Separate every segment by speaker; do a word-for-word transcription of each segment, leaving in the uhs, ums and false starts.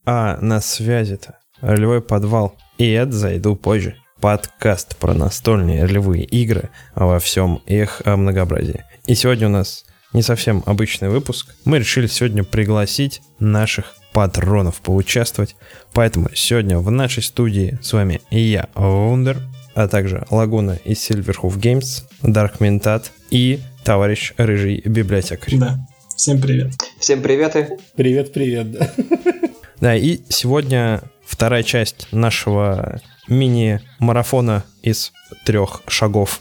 Speaker 1: А на связи-то ролевой подвал. И это зайду позже. Подкаст про настольные ролевые игры во всем их многообразии. И сегодня у нас не совсем обычный выпуск. Мы решили сегодня пригласить наших патронов поучаствовать. Поэтому сегодня в нашей студии с вами я, Вундер, а также Лагуна из Silverhoof Games, Dark Mentat и товарищ Рыжий Библиотекарь.
Speaker 2: Да, всем привет.
Speaker 3: Всем приветы.
Speaker 4: Привет-привет, да.
Speaker 1: Да, и сегодня вторая часть нашего мини-марафона из трех шагов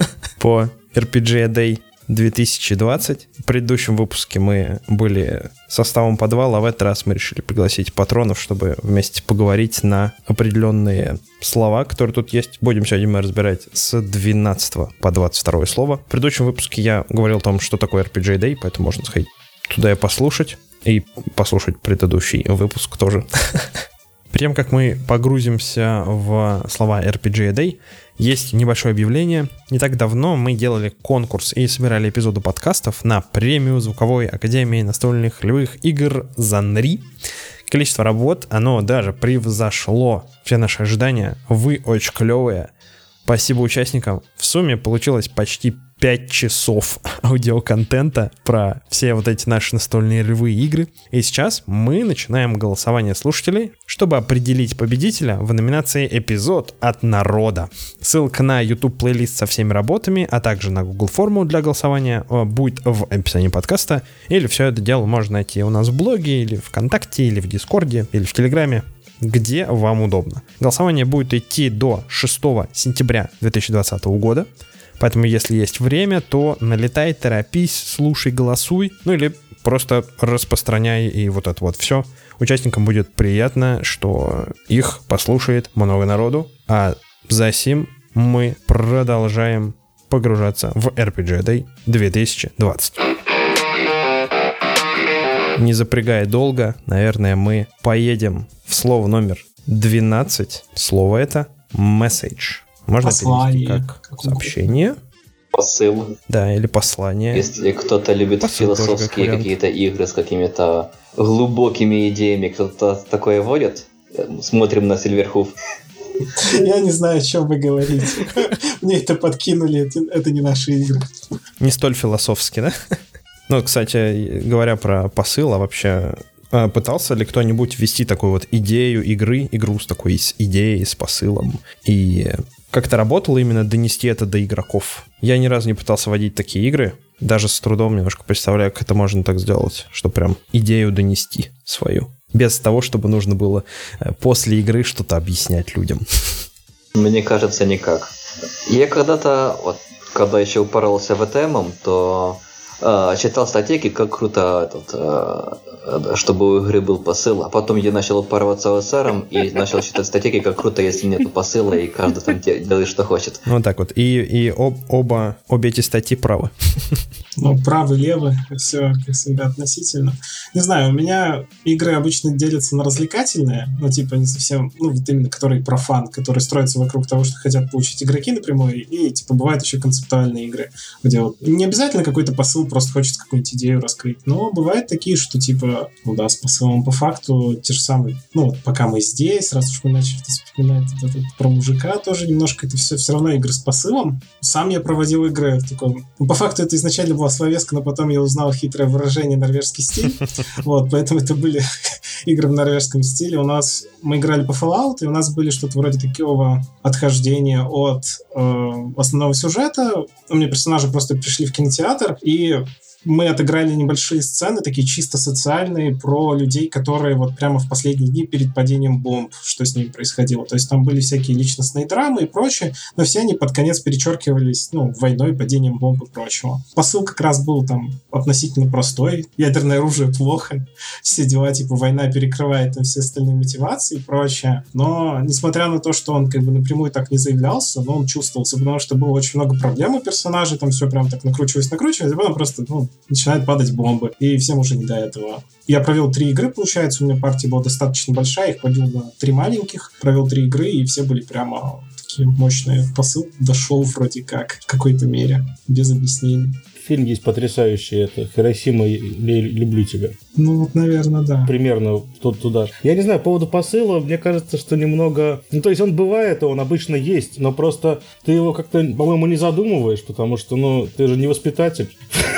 Speaker 1: по эр пи джи Day две тысячи двадцать. В предыдущем выпуске мы были составом подвала, а в этот раз мы решили пригласить патронов, чтобы вместе поговорить на определенные слова, которые тут есть. Будем сегодня мы разбирать с двенадцатого по двадцать второе слово. В предыдущем выпуске я говорил о том, что такое эр пи джи Day, поэтому можно сходить туда и послушать. И послушать предыдущий выпуск тоже. Перед тем, как мы погрузимся в слова эр пи джи Day, есть небольшое объявление. Не так давно мы делали конкурс и собирали эпизоды подкастов на премию Звуковой Академии настольных ролевых игр Занри. Количество работ, оно даже превзошло все наши ожидания. Вы очень клевые. Спасибо участникам. В сумме получилось почти пять часов аудиоконтента про все вот эти наши настольные ролевые игры. И сейчас мы начинаем голосование слушателей, чтобы определить победителя в номинации «Эпизод от народа». Ссылка на YouTube-плейлист со всеми работами, а также на Google форму для голосования будет в описании подкаста. Или все это дело можно найти у нас в блоге, или ВКонтакте, или в Дискорде, или в Телеграме, где вам удобно. Голосование будет идти до шестого сентября две тысячи двадцатого года. Поэтому, если есть время, то налетай, торопись, слушай, голосуй. Ну или просто распространяй и вот это вот все. Участникам будет приятно, что их послушает много народу. А за сим мы продолжаем погружаться в эр пи джи Day две тысячи двадцать. Не запрягая долго, наверное, мы поедем в слово номер двенадцать. Слово это message. Можно
Speaker 2: послание,
Speaker 1: перевести как, как сообщение.
Speaker 3: Посыл.
Speaker 1: Да, или послание.
Speaker 3: Если кто-то любит посыл философские как какие-то игры с какими-то глубокими идеями, кто-то такое вводит, смотрим на Silverhoof.
Speaker 2: Я не знаю, о чем вы говорите. Мне это подкинули, это не наши игры.
Speaker 1: Не столь философски, да? Ну, кстати, говоря про посыл, а вообще... Пытался ли кто-нибудь ввести такую вот идею игры, игру с такой с идеей, с посылом? И как-то работало именно донести это до игроков? Я ни разу не пытался водить такие игры. Даже с трудом немножко представляю, как это можно так сделать, что прям идею донести свою. Без того, чтобы нужно было после игры что-то объяснять людям.
Speaker 3: Мне кажется, никак. Я когда-то, вот, когда еще упоролся в ТМом, то... читал статейки, как круто, этот, чтобы у игры был посыл, а потом я начал упарываться о эс эр и начал читать статейки, как круто, если нет посыла, и каждый там делает, что хочет.
Speaker 1: Вот так вот. И, и об, оба, обе эти статьи правы.
Speaker 2: Ну, правый, левый, все, как всегда, относительно. Не знаю, у меня игры обычно делятся на развлекательные, ну, типа, не совсем, ну, вот именно, которые про фан, которые строятся вокруг того, что хотят получить игроки напрямую, и, типа, бывают еще концептуальные игры, где вот не обязательно какой-то посыл, просто хочется какую-нибудь идею раскрыть, но бывают такие, что, типа, ну, да, с посылом по факту те же самые, ну, вот, пока мы здесь, раз уж мы начали вспоминать вот это, про мужика, тоже немножко это все, все равно игры с посылом. Сам я проводил игры в таком, ну, по факту это изначально была словеска, но потом я узнал хитрое выражение норвежский стиль. Вот, поэтому это были игры в норвежском стиле. У нас мы играли по Fallout, и у нас были что-то вроде такого отхождения от э, основного сюжета. У меня персонажи просто пришли в кинотеатр, и мы отыграли небольшие сцены, такие чисто социальные, про людей, которые вот прямо в последние дни перед падением бомб, что с ними происходило. То есть там были всякие личностные драмы и прочее, но все они под конец перечеркивались, ну, войной, падением бомб и прочего. Посыл как раз был там относительно простой. Ядерное оружие плохо, все дела, типа война перекрывает там все остальные мотивации и прочее. Но несмотря на то, что он как бы напрямую так не заявлялся, но он чувствовался, потому что было очень много проблем у персонажей, там все прям так накручивалось, накручивалось, и потом просто, ну, начинают падать бомбы, и всем уже не до этого. Я провел три игры, получается, у меня партия была достаточно большая, их побил на три маленьких, провел три игры, и все были прямо такие мощные. Посыл дошел вроде как в какой-то мере, без объяснений.
Speaker 4: фильм есть потрясающий, это «Хиросима, я люблю тебя».
Speaker 2: Ну вот, наверное, да.
Speaker 4: Примерно тут туда. Я не знаю, по поводу посыла, мне кажется, что немного... Ну, то есть он бывает, он обычно есть, но просто ты его как-то, по-моему, не задумываешь, потому что, ну, ты же не воспитатель.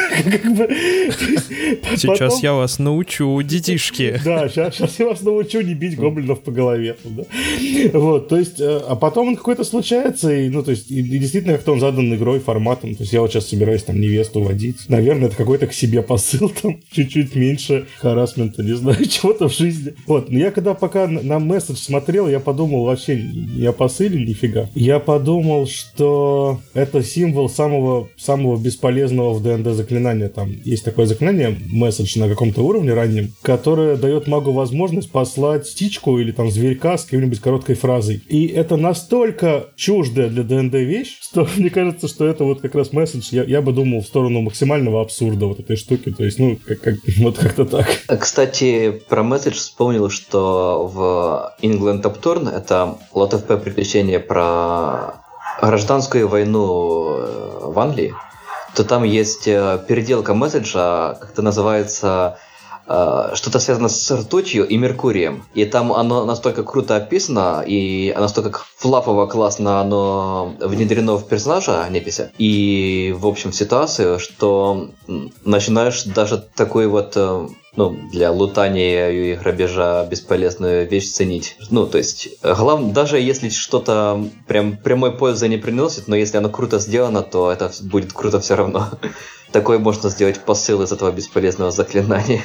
Speaker 1: Сейчас
Speaker 4: Потом...
Speaker 1: я вас научу, детишки.
Speaker 4: Да, сейчас, сейчас я вас научу не бить гоблинов по голове. Да? Вот, то есть, а потом он какой-то случается, и, ну, то есть, и, и действительно как-то он задан игрой, форматом. То есть я вот сейчас собираюсь там невесту водить. Наверное, это какой-то к себе посыл, там, чуть-чуть меньше харассмента, не знаю, чего-то в жизни. Вот, но я когда пока на, на месседж смотрел, я подумал вообще не о посыле нифига. Я подумал, что это символ самого, самого бесполезного в ДНД заклинания. Там есть такое заклинание, месседж на каком-то уровне раннем, которое дает магу возможность послать птичку или там зверька с какой-нибудь короткой фразой. И это настолько чуждая для ДНД вещь, что мне кажется, что это вот как раз месседж, я, я бы думал в сторону максимального абсурда вот этой штуки. То есть, ну, как, как, вот как-то так. Кстати,
Speaker 3: про месседж вспомнил, что в England Upturn, это Lot of P приключение про гражданскую войну в Англии, то там есть переделка месседжа, как-то называется что-то связано с ртутью и Меркурием. И там оно настолько круто описано, и настолько флапово классно оно внедрено в персонажа Непися и, в общем, в ситуацию, что начинаешь даже такой вот, ну, для лутания и грабежа бесполезную вещь ценить. Ну, то есть, главное, даже если что-то прям прямой пользы не приносит, но если оно круто сделано, то это будет круто все равно. Такое можно сделать посыл из этого бесполезного заклинания.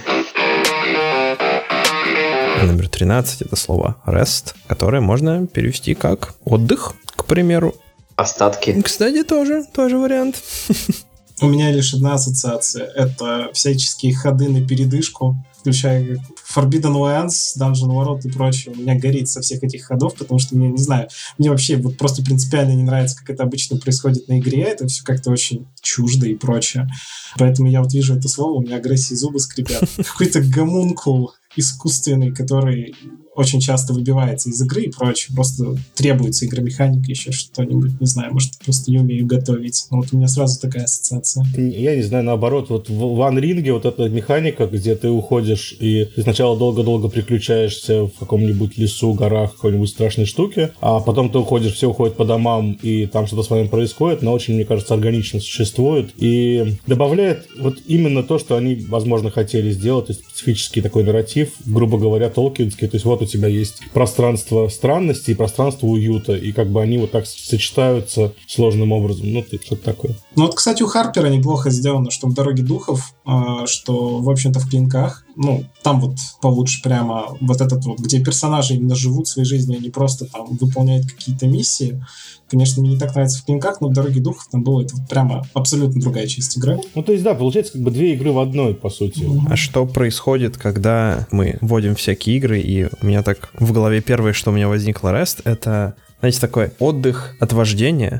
Speaker 1: Номер тринадцать — это слово rest, которое можно перевести как отдых, к примеру.
Speaker 3: Остатки.
Speaker 1: Кстати, тоже, тоже вариант.
Speaker 2: У меня лишь одна ассоциация. Это всяческие ходы на передышку, включая Forbidden Lands, Dungeon World и прочее. У меня горит со всех этих ходов, потому что мне, не знаю, мне вообще вот просто принципиально не нравится, как это обычно происходит на игре. Это все как-то очень чуждо и прочее. Поэтому я вот вижу это слово, у меня агрессии зубы скрипят. Какой-то гомункул искусственный, который очень часто выбивается из игры и прочее. Просто требуется игромеханика, еще что-нибудь, не знаю, может, просто не умею готовить. Но вот у меня сразу такая ассоциация.
Speaker 4: Я не знаю, наоборот, вот в One Ring вот эта механика, где ты уходишь и ты сначала долго-долго приключаешься в каком-нибудь лесу, горах, какой-нибудь страшной штуке, а потом ты уходишь, все уходят по домам, и там что-то с вами происходит, но очень, мне кажется, органично существует и добавляет вот именно то, что они, возможно, хотели сделать, то есть специфический такой нарратив, грубо говоря, толкинский, то есть вот у тебя есть пространство странности и пространство уюта, и как бы они вот так сочетаются сложным образом. Ну, что-то такое.
Speaker 2: Ну вот, кстати, у Харпера неплохо сделано, что в «Дороге духов», что, в общем-то, в «Клинках», ну, там вот получше прямо вот этот вот, где персонажи именно живут своей жизнью, они просто там выполняют какие-то миссии. Конечно, мне не так нравится в «Клинках», но в «Дороге духов» там было это вот прямо абсолютно другая часть игры.
Speaker 4: Ну, то есть, да, получается как бы две игры в одной, по сути.
Speaker 1: Mm-hmm. А что происходит, когда мы вводим всякие игры, и у меня так в голове первое, что у меня возникло REST, это, знаете, такой отдых от вождения.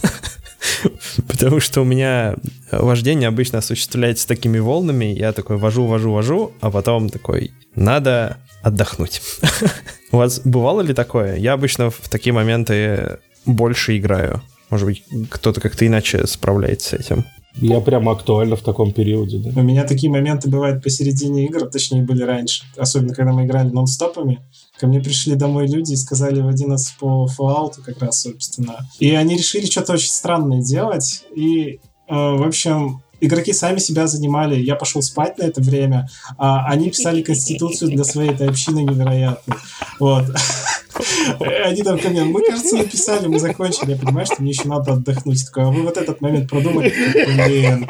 Speaker 1: Потому что у меня вождение обычно осуществляется такими волнами. Я такой вожу, вожу, вожу, а потом такой, надо отдохнуть. У вас бывало ли такое? Я обычно в такие моменты больше играю. Может быть, кто-то как-то иначе справляется с этим.
Speaker 4: Я прямо актуально в таком периоде, да.
Speaker 2: У меня такие моменты бывают посередине игр, точнее, были раньше. Особенно, когда мы играли нон-стопами. Ко мне пришли домой люди и сказали в один раз по Fallout как раз, собственно. И они решили что-то очень странное делать. И, э, в общем, игроки сами себя занимали. Я пошел спать на это время, а они писали конституцию для своей этой общины невероятной. Вот. Они там ко мне, мы, кажется, написали, мы закончили. Я понимаю, что мне еще надо отдохнуть. Такой, а вы вот этот момент продумали? Блин.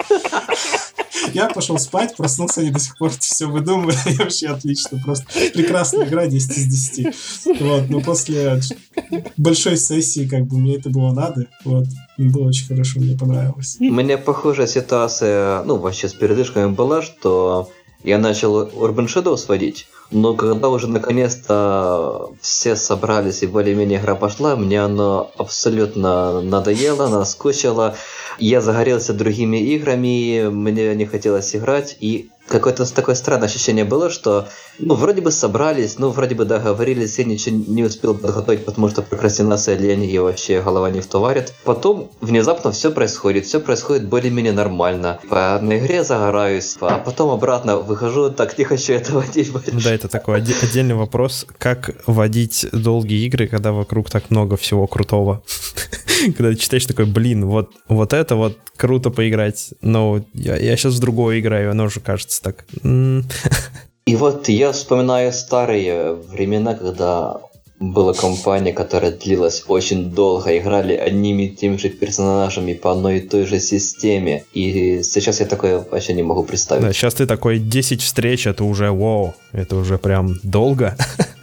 Speaker 2: Я пошел спать, проснулся, они до сих пор все выдумывали. И вообще отлично, просто прекрасная игра, десять из десяти. Вот, но после большой сессии, как бы, мне это было надо. Вот, было очень хорошо, мне понравилось.
Speaker 3: У меня похожая ситуация, ну, вообще с передышками была, что я начал Urban Shadows водить, но когда уже наконец-то все собрались и более-менее игра пошла, мне оно абсолютно надоело, наскучило. Я загорелся другими играми, мне не хотелось играть, и какое-то такое странное ощущение было, что ну вроде бы собрались, ну вроде бы договорились, я ничего не успел подготовить, потому что прокрастинация, лень и вообще голова не в то варит. Потом внезапно все происходит, все происходит более-менее нормально. По, на игре загораюсь, а потом обратно выхожу, так не хочу это водить больше.
Speaker 1: Да, это такой отде- отдельный вопрос, как водить долгие игры, когда вокруг так много всего крутого. Когда ты читаешь такой, блин, вот, вот это вот круто поиграть, но я, я сейчас в другое играю, оно уже кажется так.
Speaker 3: И вот я вспоминаю старые времена, когда была компания, которая длилась очень долго, играли одними и теми же персонажами по одной и той же системе. И сейчас я такое вообще не могу представить.
Speaker 1: Да, сейчас ты такой десять встреч, это уже вау, это уже прям долго.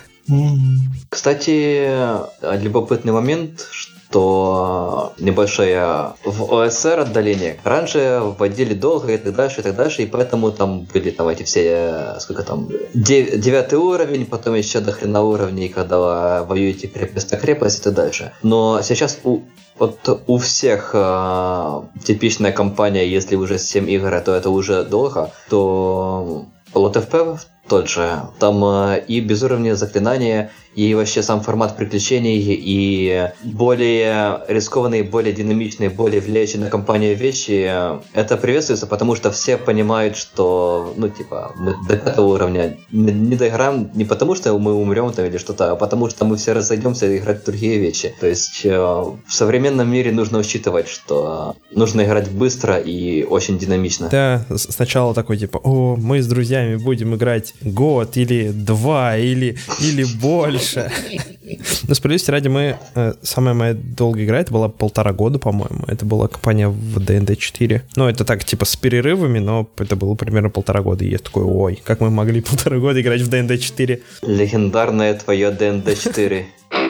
Speaker 3: Кстати, любопытный момент, что небольшое в о эс эр отдаление раньше вводили долго и так дальше, и так дальше, и поэтому там были там эти все, сколько там, девятый уровень, потом еще до хрена уровней, когда воюете крепость на крепость и так дальше. Но сейчас у вот у всех э, типичная компания, если уже семь игр, то это уже долго, то Лот эф пи тот же. Там э, и безуровневые заклинания, и вообще сам формат приключений, и более рискованные, более динамичные, более влияющие на компанию вещи. Это приветствуется, потому что все понимают, что, ну, типа, мы до пятого уровня не доиграем не потому, что мы умрем там или что-то, а потому что мы все разойдемся играть в другие вещи. То есть э, в современном мире нужно учитывать, что нужно играть быстро и очень динамично.
Speaker 1: Да, сначала такой, типа, о, мы с друзьями будем играть год или два, или, или больше. Но справедливости ради, мы э, самая моя долгая игра, это была полтора года, по-моему. Это была компания в ди энд ди четыре. Ну, это так, типа, с перерывами, но это было примерно полтора года. И я такой, ой, как мы могли полтора года играть в ди энд ди четыре?
Speaker 3: Легендарное твое ди энд ди четыре.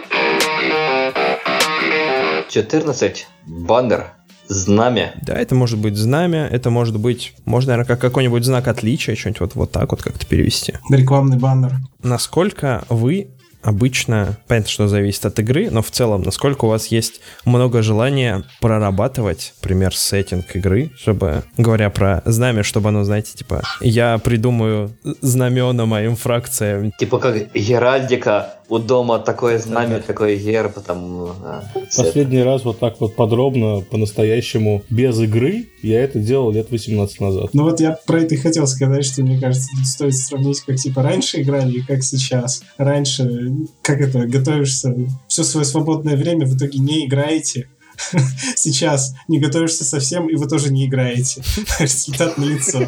Speaker 3: четырнадцать. Баннер. Знамя.
Speaker 1: Да, это может быть знамя, это может быть, можно, наверное, как какой-нибудь знак отличия, что-нибудь вот, вот так вот как-то перевести.
Speaker 2: Рекламный баннер.
Speaker 1: Насколько вы обычно, понятно, что зависит от игры, но в целом, насколько у вас есть много желания прорабатывать, например, сеттинг игры, чтобы, говоря про знамя, чтобы оно, знаете, типа, я придумаю знамена моим фракциям.
Speaker 3: Типа как геральдика, у дома такое знамя, такой герб, там... А,
Speaker 4: Последний это. раз вот так вот подробно, по-настоящему, без игры, я это делал лет восемнадцать назад.
Speaker 2: Ну вот я про это и хотел сказать, что, мне кажется, тут стоит сравнить, как типа раньше играли и как сейчас. Раньше, как это, готовишься все свое свободное время, в итоге не играете. Сейчас не готовишься совсем, и вы тоже не играете. Результат налицо.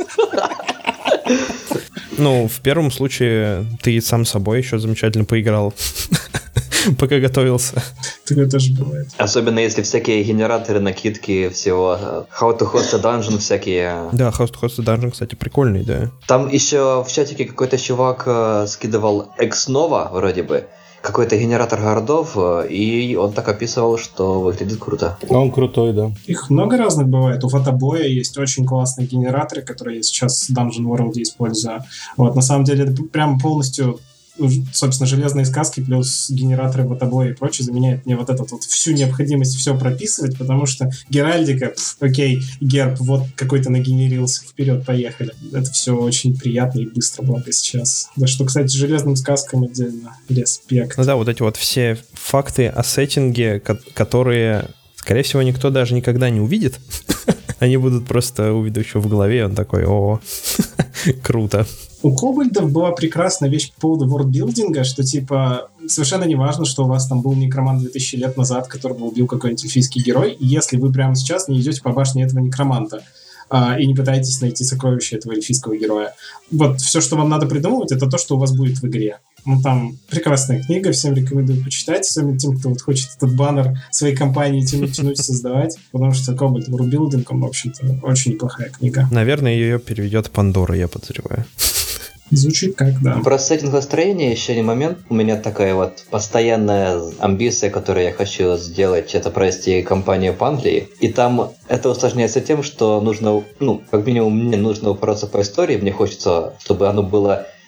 Speaker 1: Ну, в первом случае ты сам собой еще замечательно поиграл, пока готовился.
Speaker 2: Такое тоже бывает.
Speaker 3: Особенно если всякие генераторы, накидки, всего. How to host a dungeon всякие.
Speaker 1: Да, How to host a dungeon, кстати, прикольный, да.
Speaker 3: Там еще в чатике какой-то чувак э, скидывал Экснова, вроде бы. Какой-то генератор городов, и он так описывал, что выглядит круто.
Speaker 4: Он крутой, да.
Speaker 2: Их много разных бывает. У Фотобоя есть очень классные генераторы, которые я сейчас в Dungeon World использую. Вот, на самом деле, это прям полностью, собственно, железные сказки плюс генераторы Фотобоя и прочее заменяют мне вот этот вот всю необходимость все прописывать, потому что геральдика, пф, окей, герб, вот какой-то нагенерился, вперед, поехали. Это все очень приятно и быстро, благо сейчас. Да что, кстати, железным сказкам отдельно респект.
Speaker 1: Ну да, вот эти вот все факты о сеттинге, которые, скорее всего, никто даже никогда не увидит. Они будут просто у ведущего в голове, он такой, о, круто.
Speaker 2: У Кобальдов была прекрасная вещь по поводу вордбилдинга, что типа совершенно не важно, что у вас там был некромант две тысячи лет назад, которого убил какой-нибудь эльфийский герой, если вы прямо сейчас не идете по башне этого некроманта а, и не пытаетесь найти сокровища этого эльфийского героя. Вот все, что вам надо придумывать, это то, что у вас будет в игре. Ну, там прекрасная книга, всем рекомендую почитать, особенно тем, кто вот хочет этот баннер своей компании тянуть, тянуть, создавать, потому что Cobalt Worldbuilding, он, в общем-то, очень неплохая книга.
Speaker 1: Наверное, ее переведет Пандора, я подозреваю.
Speaker 2: Звучит как, да.
Speaker 3: Про сеттинг настроения еще один момент. У меня такая вот постоянная амбиция, которую я хочу сделать, это провести кампанию по Англии. И там это усложняется тем, что нужно, ну, как минимум мне нужно упороться по истории. Мне хочется, чтобы оно было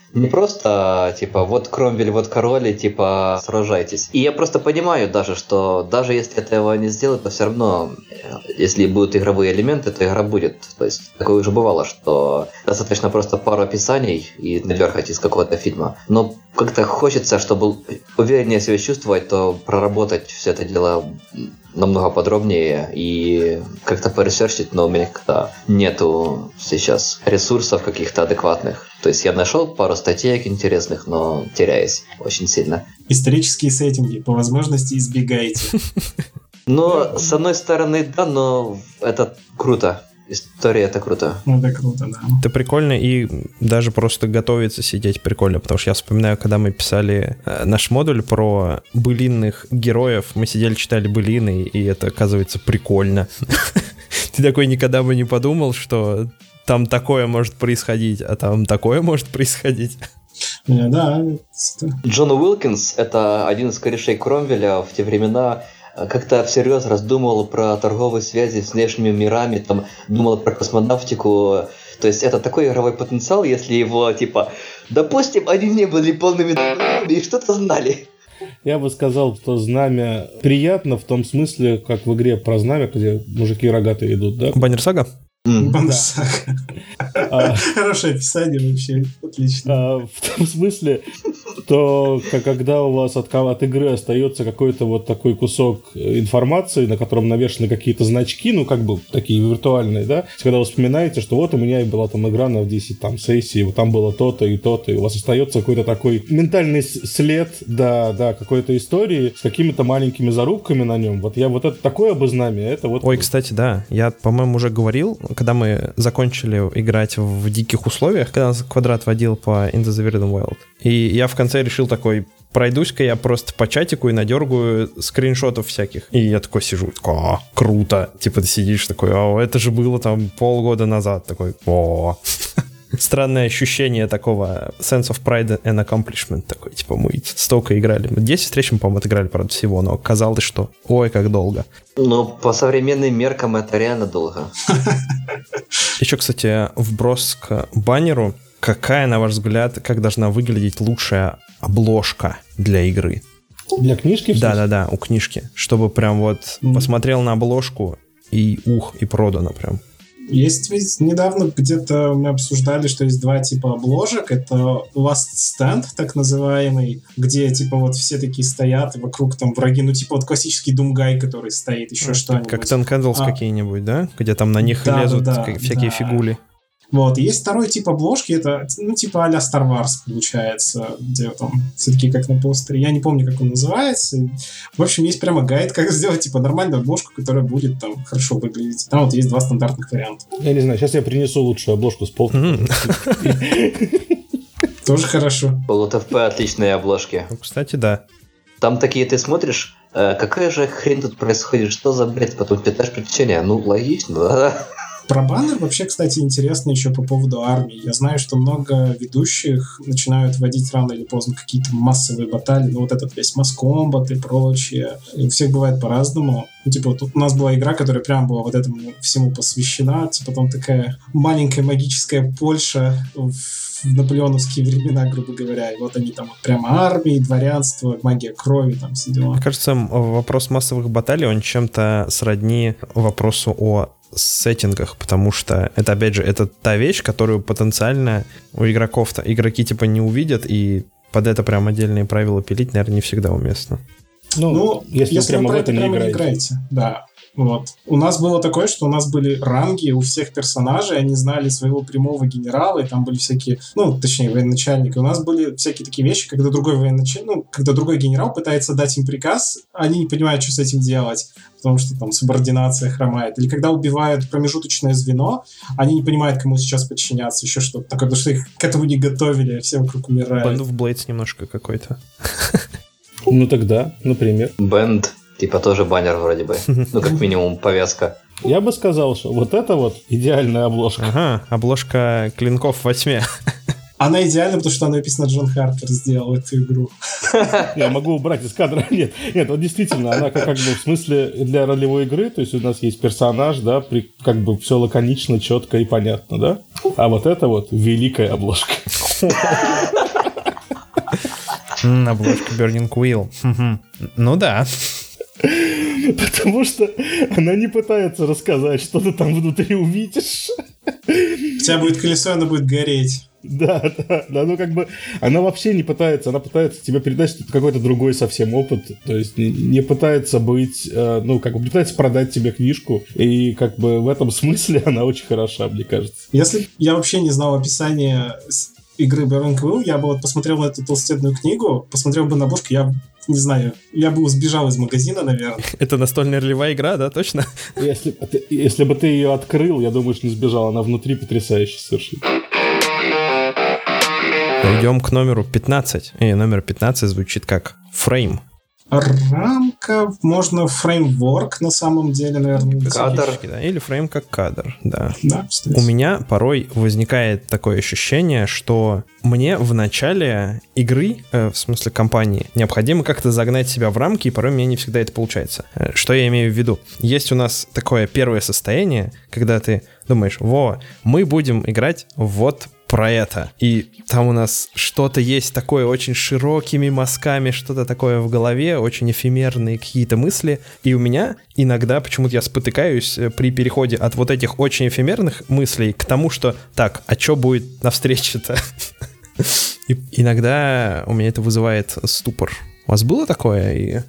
Speaker 3: Не просто, типа, вот Кромвель, вот король, и, типа, сражайтесь. И я просто понимаю даже, что даже если этого не сделать, то все равно, если будут игровые элементы, то игра будет. То есть, такое уже бывало, что достаточно просто пару описаний и наверхать из какого-то фильма. Но как-то хочется, чтобы увереннее себя чувствовать, то проработать все это дело намного подробнее и как-то поресерчить, но у меня как-то нету сейчас ресурсов каких-то адекватных. То есть я нашел пару статей интересных, но теряюсь очень сильно.
Speaker 2: Исторические сеттинги, по возможности избегайте.
Speaker 3: Ну, с одной стороны, да, но это круто. История — это круто.
Speaker 2: Ну, это круто, да.
Speaker 1: Это прикольно, и даже просто готовиться сидеть прикольно, потому что я вспоминаю, когда мы писали э, наш модуль про былинных героев, мы сидели, читали былины, и это, оказывается, прикольно. Ты такой никогда бы не подумал, что там такое может происходить, а там такое может происходить.
Speaker 2: Да.
Speaker 3: Джон Уилкинс — это один из корешей Кромвеля в те времена. Как-то всерьез раздумывал про торговые связи с внешними мирами, там думал про космонавтику. То есть это такой игровой потенциал, если его, типа, допустим, они не были полными д***ами и что-то знали.
Speaker 4: Я бы сказал, что знамя приятно в том смысле, как в игре про знамя, где мужики рогатые идут, да?
Speaker 1: Баннер Сага?
Speaker 2: Бандерсага. Хорошее описание вообще, отлично.
Speaker 4: В том смысле, то когда у вас от, от игры остается какой-то вот такой кусок информации, на котором навешаны какие-то значки, ну как бы такие виртуальные, да, когда вы вспоминаете, что вот у меня была там игра на десять там сессий, вот там было то-то и то-то, и у вас остается какой-то такой ментальный след, да, да, какой-то истории с какими-то маленькими зарубками на нем. Вот я вот это такое бы знамя, это вот...
Speaker 1: Ой, кстати, да, я, по-моему, уже говорил, когда мы закончили играть в диких условиях, когда нас Квадрат водил по Into the Weird Wild, и я в конце решил такой, пройдусь-ка я просто по чатику и надергаю скриншотов всяких. И я такой сижу, такой, а, круто. Типа ты сидишь такой, а это же было там полгода назад. Такой, о. Странное ощущение такого sense of pride and accomplishment такой, типа мы столько играли. Мы десять встреч, мы, по-моему, отыграли, правда, всего, но казалось, что ой, как долго.
Speaker 3: Ну, по современным меркам это реально долго.
Speaker 1: Еще, кстати, вброс к баннеру. Какая, на ваш взгляд, как должна выглядеть лучшая обложка для игры?
Speaker 4: Для книжки?
Speaker 1: Да-да-да, у книжки. Чтобы прям вот mm. посмотрел на обложку и ух, и продано прям.
Speaker 2: Есть ведь недавно где-то мы обсуждали, что есть два типа обложек. Это Last Stand, так называемый, где типа вот все такие стоят, и вокруг там враги, ну типа вот классический Doomguy, который стоит, еще что-нибудь.
Speaker 1: Как Ten Candles а. какие-нибудь, да? Где там на них
Speaker 2: да,
Speaker 1: лезут
Speaker 2: да,
Speaker 1: всякие
Speaker 2: да.
Speaker 1: фигули.
Speaker 2: Вот, есть второй тип обложки, это, ну, типа а-ля Star Wars, получается, где там все-таки как на постере. Я не помню, как он называется. В общем, есть прямо гайд, как сделать, типа, нормальную обложку, которая будет там хорошо выглядеть. Там вот есть два стандартных варианта.
Speaker 4: Я не знаю, сейчас я принесу лучшую обложку с полки.
Speaker 2: Тоже хорошо.
Speaker 3: Полут эф пи отличные обложки.
Speaker 1: Кстати, да.
Speaker 3: Там такие ты смотришь, какая же хрень тут происходит, что за бред, потом читаешь приключения. Ну, логично, да?
Speaker 2: Про баннер вообще, кстати, интересно еще по поводу армии. Я знаю, что много ведущих начинают вводить рано или поздно какие-то массовые баталии, ну вот этот весь масс-комбат и прочее. И у всех бывает по-разному. Ну, типа, вот у нас была игра, которая прям была вот этому всему посвящена. Типа, там такая маленькая магическая Польша в наполеоновские времена, грубо говоря. И вот они там вот прямо армии, дворянство, магия крови, там все дела.
Speaker 1: Мне кажется, вопрос массовых баталий, он чем-то сродни вопросу о сеттингах, потому что это, опять же, это та вещь, которую потенциально у игроков-то игроки типа не увидят, и под это прям отдельные правила пилить, наверное, не всегда уместно.
Speaker 4: Ну,
Speaker 2: ну
Speaker 4: если,
Speaker 2: если
Speaker 4: прямо
Speaker 2: вы
Speaker 4: в это не
Speaker 2: прямо
Speaker 4: играете.
Speaker 2: не играете. Да. Вот. У нас было такое, что у нас были ранги у всех персонажей, они знали своего прямого генерала, и там были всякие, ну, точнее, военачальники. У нас были всякие такие вещи, когда другой военачальник, ну, когда другой генерал пытается дать им приказ, они не понимают, что с этим делать, потому что там субординация хромает. Или когда убивают промежуточное звено, они не понимают, кому сейчас подчиняться, еще что-то такое, потому что их к этому не готовили, а все вокруг умирают.
Speaker 1: Band of Blades немножко какой-то.
Speaker 4: Ну тогда, например.
Speaker 3: Бенд. Типа тоже баннер вроде бы. Ну, как минимум, повязка.
Speaker 4: Я бы сказал, что вот это вот идеальная обложка.
Speaker 1: Ага, обложка клинков во тьме.
Speaker 2: Она идеальна, потому что она написана Джон Харпер сделал эту игру.
Speaker 4: Я могу убрать из кадра. Нет, нет, вот действительно, она как, как бы в смысле для ролевой игры, то есть у нас есть персонаж, да, при, как бы все лаконично, четко и понятно, да? А вот это вот великая обложка.
Speaker 1: На обложке Burning Wheel. Ну да.
Speaker 4: Потому что она не пытается рассказать, что ты там внутри увидишь.
Speaker 2: У тебя будет колесо, оно будет гореть.
Speaker 4: Да, да, да, ну как бы она вообще не пытается, она пытается тебе передать какой-то другой совсем опыт, то есть не, не пытается быть, э, ну как бы пытается продать тебе книжку, и как бы в этом смысле она очень хороша, мне кажется.
Speaker 2: Если я вообще не знал описания игры Burning Wheel, я бы вот посмотрел на эту толстенную книгу, посмотрел бы на обложку, я не знаю, я бы сбежал из магазина, наверное.
Speaker 1: Это настольная ролевая игра, да, точно?
Speaker 4: Если, если бы ты ее открыл, я думаю, что не сбежал, она внутри потрясающая совершенно.
Speaker 1: Идем к номеру пятнадцать. И номер пятнадцать звучит как фрейм.
Speaker 2: Рамка, можно фреймворк на самом деле, наверное.
Speaker 3: Кадр.
Speaker 1: Да, или фрейм как кадр, да.
Speaker 2: Да,
Speaker 1: У меня порой возникает такое ощущение, что мне в начале игры, э, в смысле кампании, необходимо как-то загнать себя в рамки, и порой мне не всегда это получается. Э, что я имею в виду? Есть у нас такое первое состояние, когда ты думаешь, во, мы будем играть вот про это. И там у нас что-то есть такое очень широкими мазками, что-то такое в голове, очень эфемерные какие-то мысли. И у меня иногда почему-то я спотыкаюсь при переходе от вот этих очень эфемерных мыслей к тому, что так, а что будет на встрече-то? И иногда у меня это вызывает ступор. У вас было такое? И...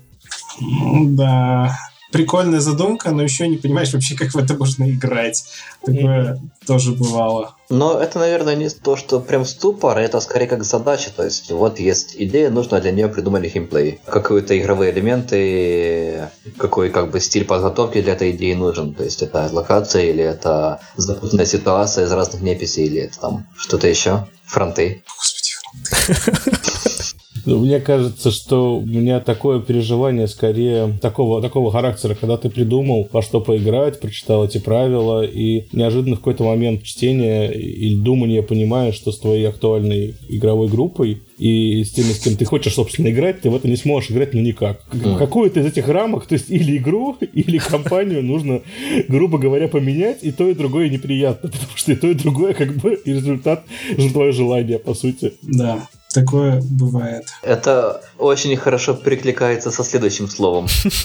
Speaker 2: Да... Прикольная задумка, но еще не понимаешь вообще, как в это можно играть. Такое mm-hmm. тоже бывало.
Speaker 3: Но это, наверное, не то, что прям ступор, это скорее как задача. То есть вот есть идея, нужно для нее придумать геймплей. Какие-то игровые элементы, какой как бы стиль подготовки для этой идеи нужен. То есть это локация, или это запутанная ситуация из разных неписей, или это там что-то еще. Фронты.
Speaker 2: Господи, фронты.
Speaker 4: Мне кажется, что у меня такое переживание скорее такого, такого характера, когда ты придумал, во что поиграть, прочитал эти правила, и неожиданно в какой-то момент чтения или думания понимаешь, что с твоей актуальной игровой группой и с теми, с кем ты хочешь, собственно, играть, ты в это не сможешь играть ну никак. Mm. Какую-то из этих рамок, то есть или игру, или компанию нужно, грубо говоря, поменять, и то, и другое неприятно, потому что и то, и другое как бы и результат же твое желание, по сути.
Speaker 2: Да. Такое бывает.
Speaker 3: Это очень хорошо перекликается со следующим словом.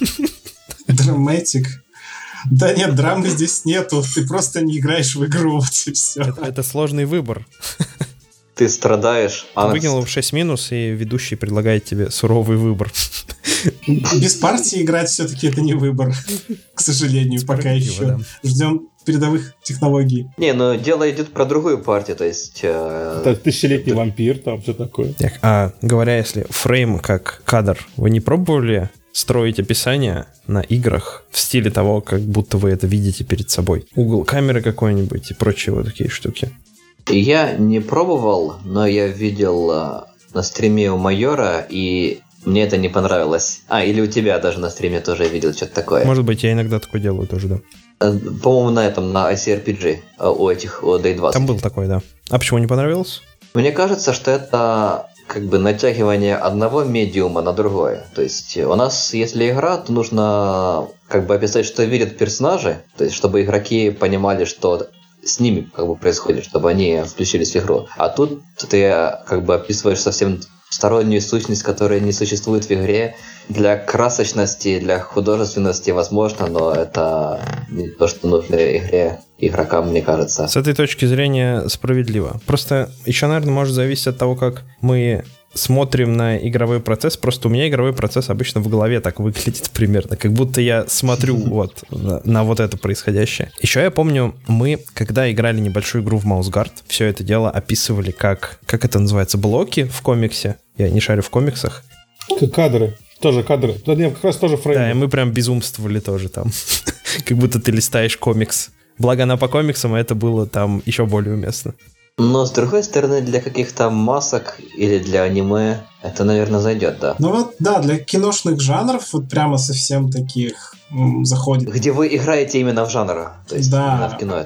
Speaker 2: Драматик. Да нет, драмы здесь нету. Ты просто не играешь в игру. Вот и все.
Speaker 1: Это, это сложный выбор.
Speaker 3: Ты страдаешь.
Speaker 1: Ты выкинул в шесть минус, и ведущий предлагает тебе суровый выбор.
Speaker 2: Без партии играть все-таки это не выбор. К сожалению, пока еще. Да. Ждем передовых технологий.
Speaker 3: Не, но дело идет про другую партию, то есть... Э...
Speaker 4: Это тысячелетний это... вампир, там все такое.
Speaker 1: Так, а говоря, если фрейм как кадр, вы не пробовали строить описание на играх в стиле того, как будто вы это видите перед собой? Угол камеры какой-нибудь и прочие вот такие штуки.
Speaker 3: Я не пробовал, но я видел э, на стриме у Майора, и мне это не понравилось. А, или у тебя даже на стриме тоже видел что-то такое.
Speaker 1: Может быть, я иногда такое делаю тоже, да.
Speaker 3: По-моему, на этом, на ай си ар пи джи, у этих, у ди двадцать.
Speaker 1: Там был такой, да. А почему не понравилось?
Speaker 3: Мне кажется, что это как бы натягивание одного медиума на другое. То есть у нас, если игра, то нужно как бы описать, что видят персонажи, то есть чтобы игроки понимали, что с ними как бы происходит, чтобы они включились в игру. А тут ты как бы описываешь совсем стороннюю сущность, которая не существует в игре. Для красочности, для художественности возможно, но это не то, что нужно игре, игрокам, мне кажется.
Speaker 1: С этой точки зрения справедливо. Просто еще, наверное, может зависеть от того, как мы смотрим на игровой процесс. Просто у меня игровой процесс обычно в голове так выглядит примерно, как будто я смотрю вот на, на вот это происходящее. Еще я помню, мы, когда играли небольшую игру в Маусгард, все это дело описывали как, как это называется, блоки в комиксе. Я не шарю в комиксах.
Speaker 4: Кадры. Тоже кадры. Да, нет, как раз тоже фрейм.
Speaker 1: Да, и мы прям безумствовали тоже там. Как будто ты листаешь комикс. Благо она по комиксам, и это было там еще более уместно.
Speaker 3: Но, с другой стороны, для каких-то масок или для аниме это, наверное, зайдет, да.
Speaker 2: Ну вот, да, для киношных жанров вот прямо совсем таких м, заходит.
Speaker 3: Где вы играете именно в жанр, то есть
Speaker 2: да.
Speaker 3: именно в кино это.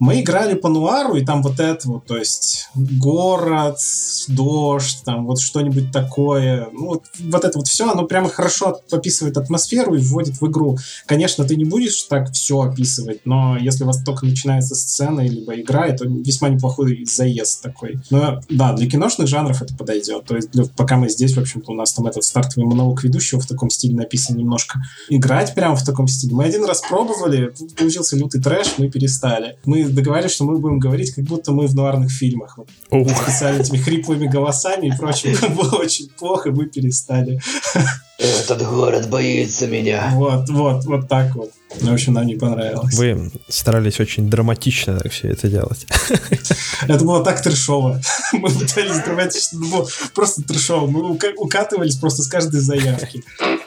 Speaker 2: Мы играли по нуару, и там вот это вот, то есть город, дождь, там вот что-нибудь такое. Ну, вот, вот это вот все, оно прямо хорошо описывает атмосферу и вводит в игру. Конечно, ты не будешь так все описывать, но если у вас только начинается сцена либо игра, это весьма неплохой заезд такой. Но да, для киношных жанров это подойдет. То есть для, пока мы здесь, в общем-то, у нас там этот стартовый монолог ведущего в таком стиле написан немножко. Играть прямо в таком стиле. Мы один раз пробовали, получился лютый трэш, мы перестали. Мы договорились, что мы будем говорить, как будто мы в нуарных фильмах. Вот, специально этими хриплыми голосами и прочим. Было очень плохо, мы перестали.
Speaker 3: Этот город боится меня.
Speaker 2: Вот, вот, вот так вот. В общем, нам не понравилось.
Speaker 1: Вы старались очень драматично так все это делать.
Speaker 2: Это было так трэшово. Мы пытались драматично, это было просто трэшово. Мы укатывались просто с каждой заявки.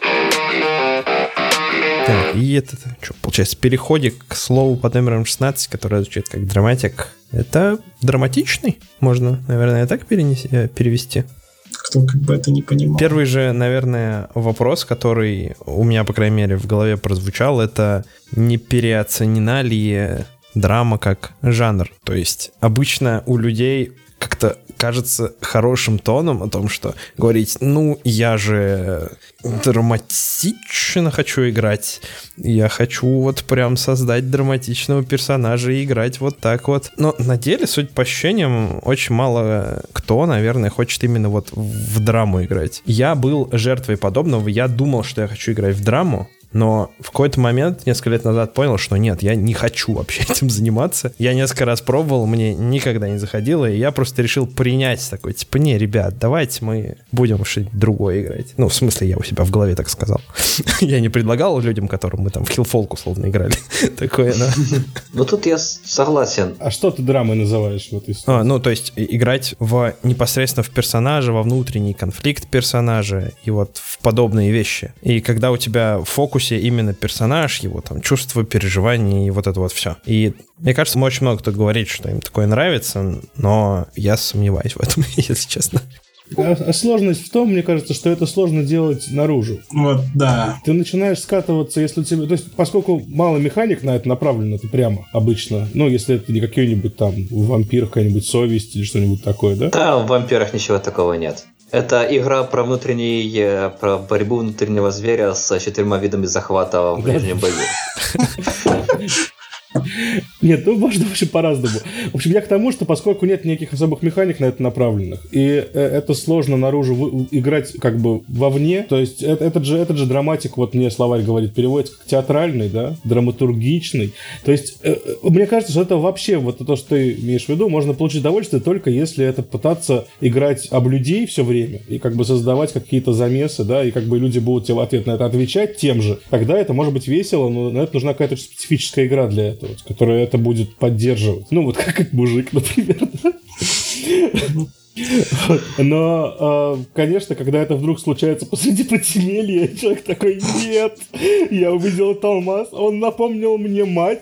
Speaker 1: Так, и это, что, получается, переходик к слову под номером шестнадцать, которое звучит как драматик. Это драматичный? Можно, наверное, так перенести, перевести.
Speaker 2: Кто как бы это не понимал.
Speaker 1: Первый же, наверное, вопрос, который у меня, по крайней мере, в голове прозвучал, это не переоценена ли драма как жанр? То есть обычно у людей как-то кажется хорошим тоном о том, что говорить, ну, я же драматично хочу играть, я хочу вот прям создать драматичного персонажа и играть вот так вот. Но на деле, судя по ощущениям, очень мало кто, наверное, хочет именно вот в драму играть. Я был жертвой подобного, я думал, что я хочу играть в драму, но в какой-то момент, несколько лет назад, понял, что нет, я не хочу вообще этим заниматься. Я несколько раз пробовал, мне никогда не заходило, и я просто решил принять такой, типа, не, ребят, давайте мы будем что-нибудь другое играть. Ну, в смысле, я у себя в голове так сказал. Я не предлагал людям, которым мы там в Hillfolk условно играли. Такое, да.
Speaker 3: Ну, тут я согласен.
Speaker 4: А что ты драмой называешь в этой истории?
Speaker 1: А, ну, то есть играть в непосредственно в персонажа, во внутренний конфликт персонажа и вот в подобные вещи. И когда у тебя в фокусе именно персонаж, его там чувства, переживания и вот это вот все. И мне кажется, очень много кто говорит, что им такое нравится, но я сомневаюсь в этом, если честно.
Speaker 4: А, а сложность в том, мне кажется, что это сложно делать наружу.
Speaker 2: Вот, да.
Speaker 4: Ты начинаешь скатываться, если у тебя... То есть, поскольку мало механик на это направлено, это прямо обычно. Ну, если это не какой-нибудь там вампир, какая-нибудь совесть или что-нибудь такое, да?
Speaker 3: Да, в вампирах ничего такого нет. Это игра про внутренний, про борьбу внутреннего зверя с четырьмя видами захвата в ближнем бою.
Speaker 4: Нет, ну можно вообще по-разному. В общем, я к тому, что поскольку нет никаких особых механик на это направленных, и это сложно наружу вы, играть как бы вовне, то есть это, этот, же, этот же драматик, вот мне словарь говорит, переводится как театральный, да, драматургичный. То есть э, мне кажется, что это вообще вот то, что ты имеешь в виду, можно получить удовольствие только если это пытаться играть об людей все время и как бы создавать какие-то замесы, да, и как бы люди будут тебе в ответ на это отвечать тем же. Тогда это может быть весело, но на это нужна какая-то специфическая игра для этого, которая это будет поддерживать. Ну, вот как, как мужик, например. Но, э, конечно, когда это вдруг случается посреди подземелья, человек такой, нет, я увидел этот алмаз, он напомнил мне мать.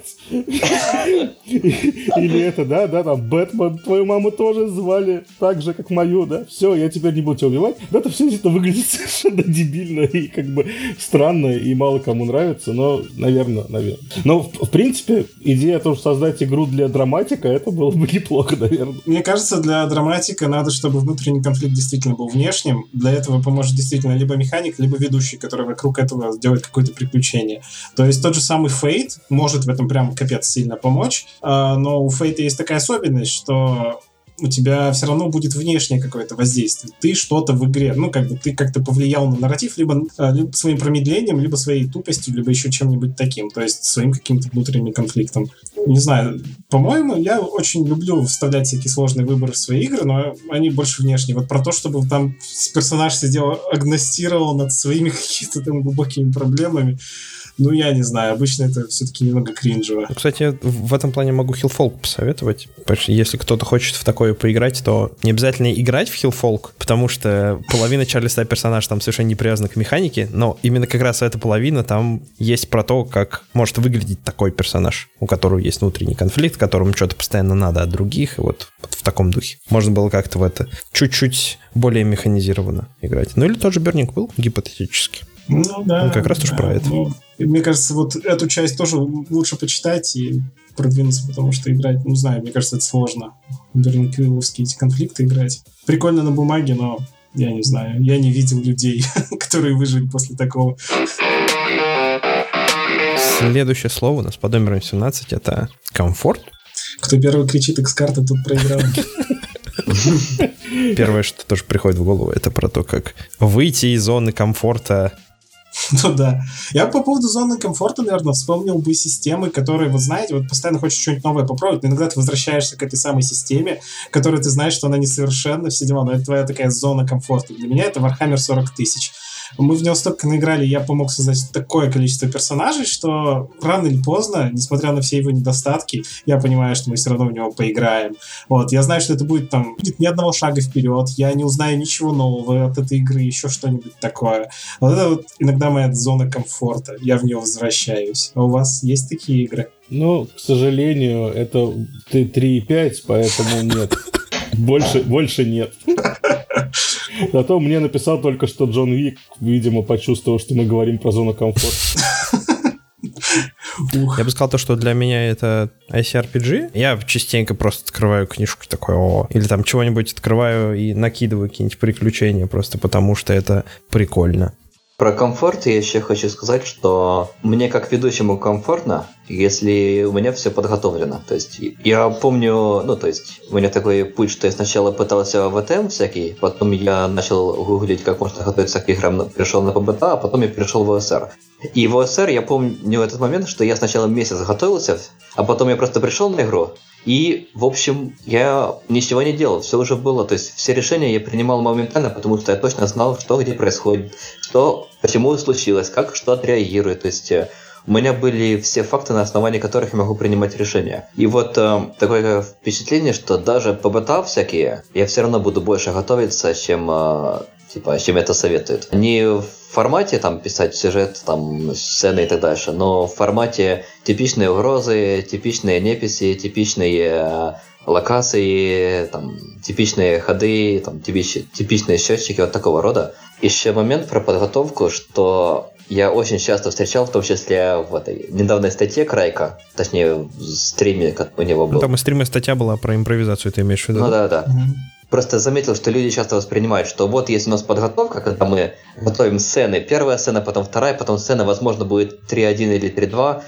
Speaker 4: Или это, да, да, там, Бэтмен, твою маму тоже звали так же, как мою, да, все, я теперь не буду тебя убивать. Но это все это выглядит совершенно дебильно и как бы странно, и мало кому нравится, но, наверное, наверное. Но, в, в принципе, идея того, что создать игру для драматика, это было бы неплохо, наверное.
Speaker 2: Мне кажется, для драматика надо, чтобы внутренний конфликт действительно был внешним. Для этого поможет действительно либо механик, либо ведущий, который вокруг этого делает какое-то приключение. То есть тот же самый Fate может в этом прям капец сильно помочь, но у Fate есть такая особенность, что у тебя все равно будет внешнее какое-то воздействие. Ты что-то в игре, ну, как бы ты как-то повлиял на нарратив либо, либо своим промедлением, либо своей тупостью, либо еще чем-нибудь таким, то есть своим каким-то внутренним конфликтом. Не знаю, по-моему, я очень люблю вставлять всякие сложные выборы в свои игры, но они больше внешние. Вот про то, чтобы там персонаж сидел, агностировал над своими какими-то там глубокими проблемами, ну, я не знаю, обычно это все-таки немного кринжево.
Speaker 1: Кстати, в этом плане могу Hillfolk посоветовать, потому что если кто-то хочет в такое поиграть, то не обязательно играть в Hillfolk, потому что половина Чарльста персонажа там совершенно не привязана к механике, но именно как раз эта половина там есть про то, как может выглядеть такой персонаж, у которого есть внутренний конфликт, которому что-то постоянно надо от других, и вот, вот в таком духе. Можно было как-то в это чуть-чуть более механизированно играть. Ну или тот же Burning Wheel, гипотетически.
Speaker 2: Ну да.
Speaker 1: Он как раз
Speaker 2: да,
Speaker 1: тоже про это.
Speaker 2: Ну, мне кажется, вот эту часть тоже лучше почитать и продвинуться, потому что играть, ну, знаю, мне кажется, это сложно. Бернквилловские эти конфликты играть. Прикольно на бумаге, но я не знаю. Я не видел людей, которые выжили после такого.
Speaker 1: Следующее слово у нас под номером семнадцать — это комфорт.
Speaker 2: Кто первый кричит X-карта, тот проиграл.
Speaker 1: Первое, что тоже приходит в голову, это про то, как выйти из зоны комфорта.
Speaker 2: Ну да. Я по поводу зоны комфорта, наверное, вспомнил бы системы, которые, вот знаете, вот постоянно хочешь что-нибудь новое попробовать, но иногда ты возвращаешься к этой самой системе, которая ты знаешь, что она несовершенна, все дела, но это твоя такая зона комфорта. Для меня это Warhammer сорок тысяч. Мы в него столько наиграли, я помог создать такое количество персонажей, что рано или поздно, несмотря на все его недостатки, я понимаю, что мы все равно в него поиграем. Вот, я знаю, что это будет там, будет ни одного шага вперед, я не узнаю ничего нового от этой игры, еще что-нибудь такое. Вот это вот иногда моя зона комфорта, я в нее возвращаюсь. А у вас есть такие игры?
Speaker 4: Ну, к сожалению, это три и пять, поэтому нет. Больше, больше нет. Зато мне написал только что Джон Вик, видимо, почувствовал, что мы говорим про зону комфорта.
Speaker 1: Я бы сказал то, что для меня это ай си ар пи джи. Я частенько просто открываю книжку такой, о, или там чего-нибудь открываю и накидываю какие-нибудь приключения, просто потому что это прикольно.
Speaker 3: Про комфорт я еще хочу сказать, что мне как ведущему комфортно, если у меня все подготовлено. То есть я помню, ну то есть у меня такой путь, что я сначала пытался в ВТМ всякий, потом я начал гуглить, как можно готовиться к играм, перешел на ПБТ, а потом я перешел в ОСР. И в ОСР я помню этот момент, что я сначала месяц готовился, а потом я просто пришел на игру, и, в общем, я ничего не делал, все уже было, то есть все решения я принимал моментально, потому что я точно знал, что где происходит, что, почему случилось, как что отреагирует, то есть у меня были все факты, на основании которых я могу принимать решения. И вот э, такое впечатление, что даже ПБТА всякие, я все равно буду больше готовиться, чем, э, типа, чем это советуют. Не в формате там писать сюжет, там, сцены и так дальше, но в формате типичные угрозы, типичные неписи, типичные локации, там, типичные ходы, там, типич, типичные счетчики, вот такого рода. Еще момент про подготовку, что я очень часто встречал, в том числе в этой недавней статье Крайка, точнее в стриме, как у него был.
Speaker 1: Ну, там и стриме статья была про импровизацию, ты имеешь в виду?
Speaker 3: Ну да, да. Mm-hmm. Просто заметил, что люди часто воспринимают, что вот есть у нас подготовка, когда мы готовим сцены. Первая сцена, потом вторая, потом сцена, возможно, будет три один или три два,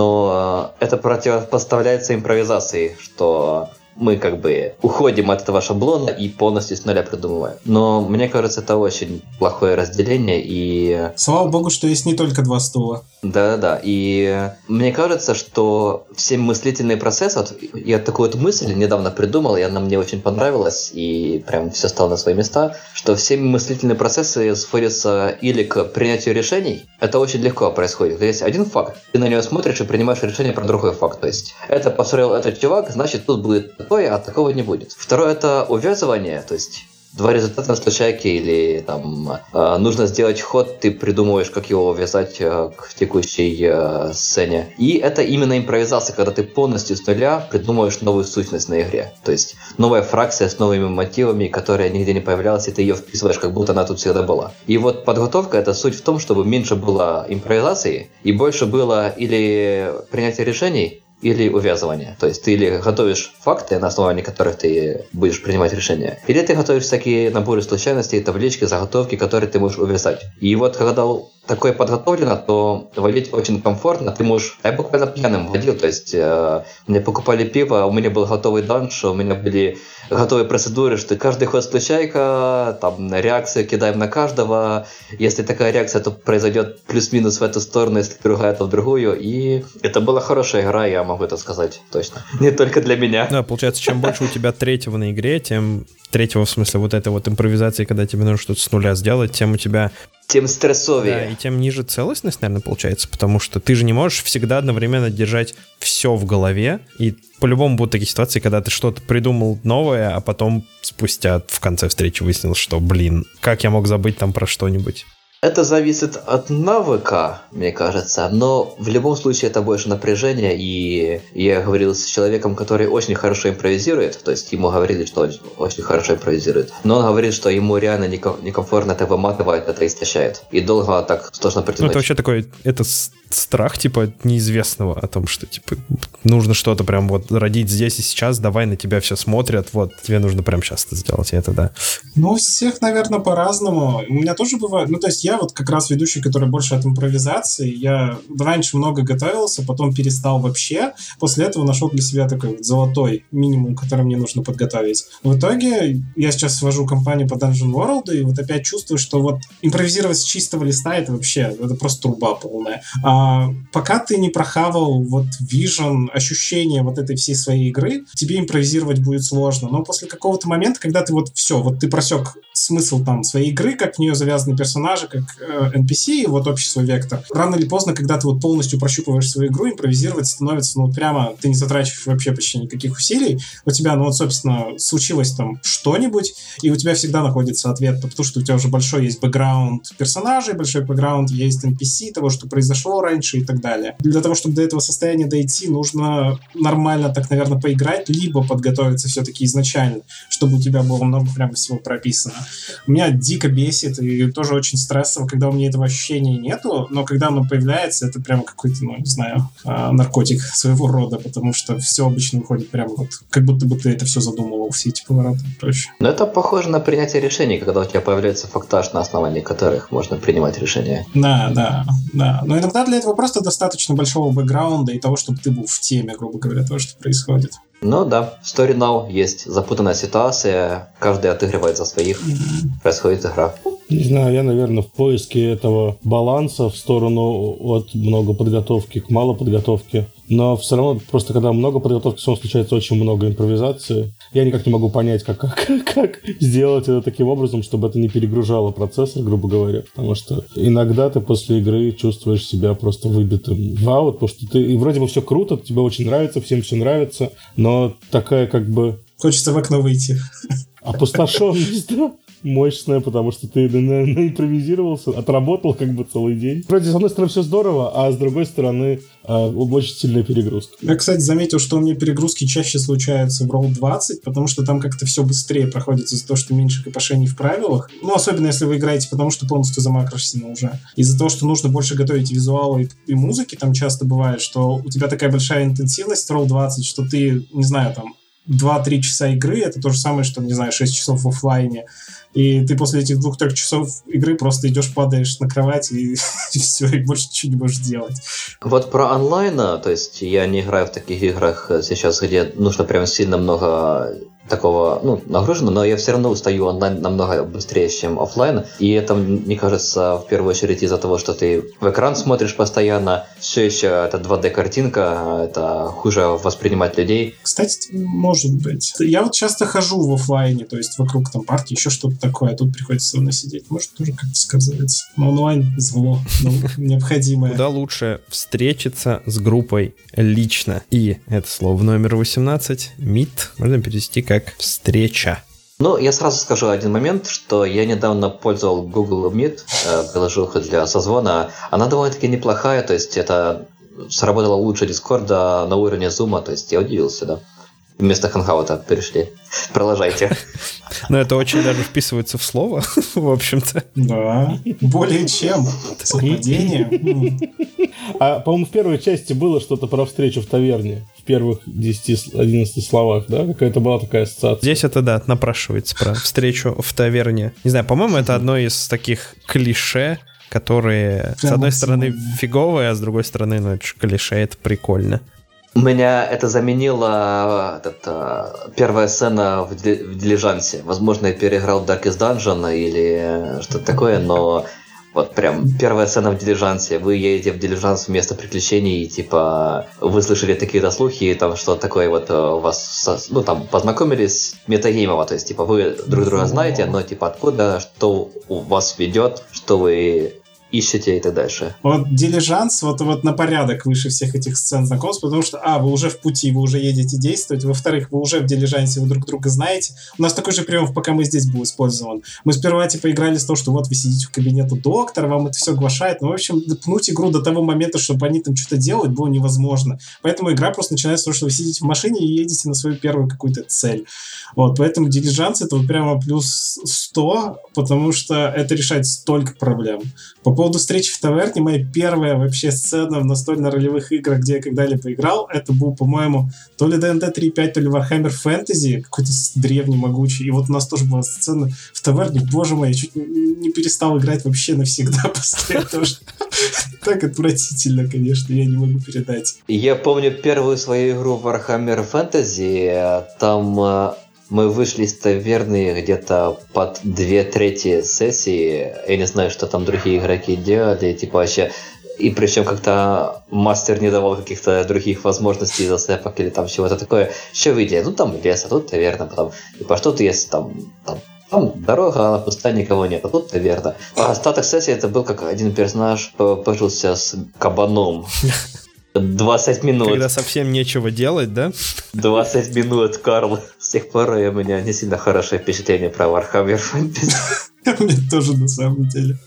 Speaker 3: но это противопоставляется импровизации, что мы как бы уходим от этого шаблона и полностью с нуля придумываем. Но мне кажется, это очень плохое разделение и...
Speaker 2: Слава богу, что есть не только два стула.
Speaker 3: Да-да-да. И мне кажется, что все мыслительные процессы... Вот я такую вот мысль недавно придумал, и она мне очень понравилась, и прям все стало на свои места, что все мыслительные процессы сводятся или к принятию решений. Это очень легко происходит. Есть один факт, ты на него смотришь и принимаешь решение про другой факт. То есть это построил этот чувак, значит тут будет такое, а такого не будет. Второе — это увязывание, то есть два результата на случайке или там э, нужно сделать ход, ты придумываешь, как его увязать э, к текущей э, сцене. И это именно импровизация, когда ты полностью с нуля придумываешь новую сущность на игре. То есть новая фракция с новыми мотивами, которая нигде не появлялась, и ты ее вписываешь, как будто она тут всегда была. И вот подготовка — это суть в том, чтобы меньше было импровизации и больше было или принятия решений, или увязывание. То есть ты или готовишь факты, на основании которых ты будешь принимать решения, или ты готовишь всякие наборы случайностей, таблички, заготовки, которые ты можешь увязать. И вот когда такое подготовлено, то валить очень комфортно. Ты можешь... Я буквально пьяным водил, то есть э, мне покупали пиво, у меня был готовый данж, у меня были готовые процедуры, что каждый ход случайка, там реакцию кидаем на каждого. Если такая реакция, то произойдет плюс-минус в эту сторону, если другая, то в другую. И это была хорошая игра, я могу это сказать точно. Не только для меня.
Speaker 1: Да, получается, чем больше у тебя третьего на игре, тем третьего, в смысле, вот этой вот импровизации, когда тебе нужно что-то с нуля сделать, тем у тебя...
Speaker 3: Тем стрессовее.
Speaker 1: Да, и тем ниже целостность, наверное, получается, потому что ты же не можешь всегда одновременно держать все в голове, и по-любому будут такие ситуации, когда ты что-то придумал новое, а потом спустя в конце встречи выяснилось, что, блин, как я мог забыть там про что-нибудь.
Speaker 3: Это зависит от навыка, мне кажется, но в любом случае это больше напряжение, и я говорил с человеком, который очень хорошо импровизирует, то есть ему говорили, что он очень хорошо импровизирует, но он говорит, что ему реально некомфортно это выматывает, это истощает, и долго так сложно притянуть.
Speaker 1: Ну, это вообще такой, это страх, типа, неизвестного о том, что, типа, нужно что-то прям вот родить здесь и сейчас, давай, на тебя все смотрят, вот, тебе нужно прям сейчас это сделать, и это да.
Speaker 2: Ну, у всех, наверное, по-разному. У меня тоже бывает, ну, то есть я вот как раз ведущий, который больше от импровизации, я раньше много готовился, потом перестал вообще, после этого нашел для себя такой вот золотой минимум, который мне нужно подготовить. В итоге я сейчас свожу компанию по Dungeon World, и вот опять чувствую, что вот импровизировать с чистого листа это вообще, это просто труба полная. А пока ты не прохавал вот вижен, ощущение вот этой всей своей игры, тебе импровизировать будет сложно. Но после какого-то момента, когда ты вот все, вот ты просек смысл там своей игры, как в нее завязаны персонажи, как э, эн пи си, и вот общество вектор, рано или поздно, когда ты вот полностью прощупываешь свою игру, импровизировать становится, ну, прямо, ты не затрачиваешь вообще почти никаких усилий, у тебя, ну, вот, собственно, случилось там что-нибудь, и у тебя всегда находится ответ, потому что у тебя уже большой есть бэкграунд персонажей, большой бэкграунд есть эн пи си, того, что произошло раньше и так далее. Для того, чтобы до этого состояния дойти, нужно нормально так, наверное, поиграть, либо подготовиться все-таки изначально, чтобы у тебя было много прямо всего прописано. Меня дико бесит и тоже очень стрессово, когда у меня этого ощущения нету, но когда оно появляется, это прямо какой-то, ну, не знаю, наркотик своего рода, потому что все обычно выходит прямо вот, как будто бы ты это все задумывал, все эти повороты и прочее.
Speaker 3: Но это похоже на принятие решений, когда у тебя появляется фактаж, на основании которых можно принимать решения.
Speaker 2: Да, да, да. Но иногда для этого просто достаточно большого бэкграунда и того, чтобы ты был в теме, грубо говоря, того, что происходит.
Speaker 3: Ну да, в Story Now есть запутанная ситуация, каждый отыгрывает за своих, mm-hmm. происходит игра.
Speaker 4: Не знаю, я, наверное, в поиске этого баланса в сторону от много подготовки к мало подготовки. Но все равно, просто когда много подготовки, все равно случается очень много импровизации. Я никак не могу понять, как, как, как сделать это таким образом, чтобы это не перегружало процессор, грубо говоря. Потому что иногда ты после игры чувствуешь себя просто выбитым в аут, потому что ты, и вроде бы все круто, тебе очень нравится, всем все нравится, но такая как бы...
Speaker 2: Хочется в окно выйти.
Speaker 4: Опустошенность, да? Мощная, потому что ты наимпровизировался, отработал как бы целый день. Вроде, с одной стороны, все здорово, а с другой стороны, э, очень сильная перегрузка.
Speaker 2: Я, кстати, заметил, что у меня перегрузки чаще случаются в ролл двадцать, потому что там как-то все быстрее проходит из-за того, что меньше копошений в правилах. Ну, особенно если вы играете, потому что полностью замакрошено уже. Из-за того, что нужно больше готовить визуалы и, и музыки, там часто бывает, что у тебя такая большая интенсивность в ролл двадцать, что ты, не знаю, там, два-три часа игры, это то же самое, что, не знаю, шесть часов в офлайне. И ты после этих двух-трех часов игры просто идешь, падаешь на кровать и, и все, и больше ничего не можешь делать.
Speaker 3: Вот про онлайн, то есть я не играю в таких играх сейчас, где нужно прям сильно много такого, ну, нагружено, но я все равно устаю онлайн намного быстрее, чем офлайн. И это, мне кажется, в первую очередь из-за того, что ты в экран смотришь постоянно, все еще это два дэ-картинка, это хуже воспринимать людей.
Speaker 2: Кстати, может быть. Я вот часто хожу в офлайне, то есть вокруг там партии, еще что-то такое, а тут приходится равно сидеть. Может, тоже как-то сказывается. Но онлайн зло, ну, необходимое.
Speaker 1: Куда лучше встретиться с группой лично. И это слово номер восемнадцать, meet, можно перевести как встреча.
Speaker 3: Ну, я сразу скажу один момент, что я недавно пользовал Google Meet, э, приложуху для созвона. Она довольно-таки неплохая, то есть это сработало лучше Дискорда на уровне Zoom, то есть я удивился, да. Вместо хангаута перешли. Продолжайте.
Speaker 1: Но это очень даже вписывается в слово, в общем-то.
Speaker 2: Да, более чем. Совпадение.
Speaker 4: А, по-моему, в первой части было что-то про встречу в таверне. В первых десяти-одиннадцати словах, да? Какая-то была такая ассоциация.
Speaker 1: Здесь это, да, напрашивается про встречу в таверне. Не знаю, по-моему, это одно из таких клише, которые, прямо с одной стороны, фиговые, а с другой стороны, ну, это же клише, это прикольно.
Speaker 3: У меня это заменило этот, первая сцена в, дили- в дилижансе. Возможно, я переиграл Darkest Dungeon или что-то такое, но вот прям первая сцена в дилижансе. Вы едете в дилижанс вместо приключений, и типа вы слышали такие-то слухи, и там что-то такое вот у вас, ну там познакомились метагеймово, то есть типа вы друг друга знаете, но типа откуда, что у вас ведет, что вы ищете и так дальше.
Speaker 2: Вот «Дилижанс» вот, вот на порядок выше всех этих сцен знакомств, потому что, а, вы уже в пути, вы уже едете действовать, во-вторых, вы уже в «Дилижансе», вы друг друга знаете. У нас такой же прием, пока мы здесь был использован. Мы сперва, типа, играли с того, что вот вы сидите в кабинете доктора, вам это все глашает, но, в общем, пнуть игру до того момента, чтобы они там что-то делают, было невозможно. Поэтому игра просто начинается с того, что вы сидите в машине и едете на свою первую какую-то цель. Вот, поэтому «Дилижанс» — это вот прямо плюс сто, потому что это решает столько проблем. По поводу встречи в таверне, моя первая вообще сцена в настольно-ролевых играх, где я когда-либо играл, это был, по-моему, то ли ди энд ди три пять, то ли Warhammer Fantasy, какой-то древний, могучий. И вот у нас тоже была сцена в таверне. Боже мой, я чуть не перестал играть вообще навсегда после этого. Так отвратительно, конечно, я не могу передать.
Speaker 3: Я помню первую свою игру Warhammer Fantasy, там... Мы вышли из таверны где-то под две трети сессии. Я не знаю, что там другие игроки делали. Типа вообще... И причем как-то мастер не давал каких-то других возможностей засепок или там чего-то такое. Что вы делаете? Ну там лес, а тут таверна. Потом, типа, что-то есть там... там Там дорога, а на пустая никого нет, а тут таверна. А остаток сессии это был как один персонаж пожился с кабаном. двадцать минут.
Speaker 1: Когда совсем нечего делать, да?
Speaker 3: двадцать минут, Карл. С тех пор у меня не сильно хорошее впечатление про Warhammer Fantasy.
Speaker 2: У меня тоже, на самом деле.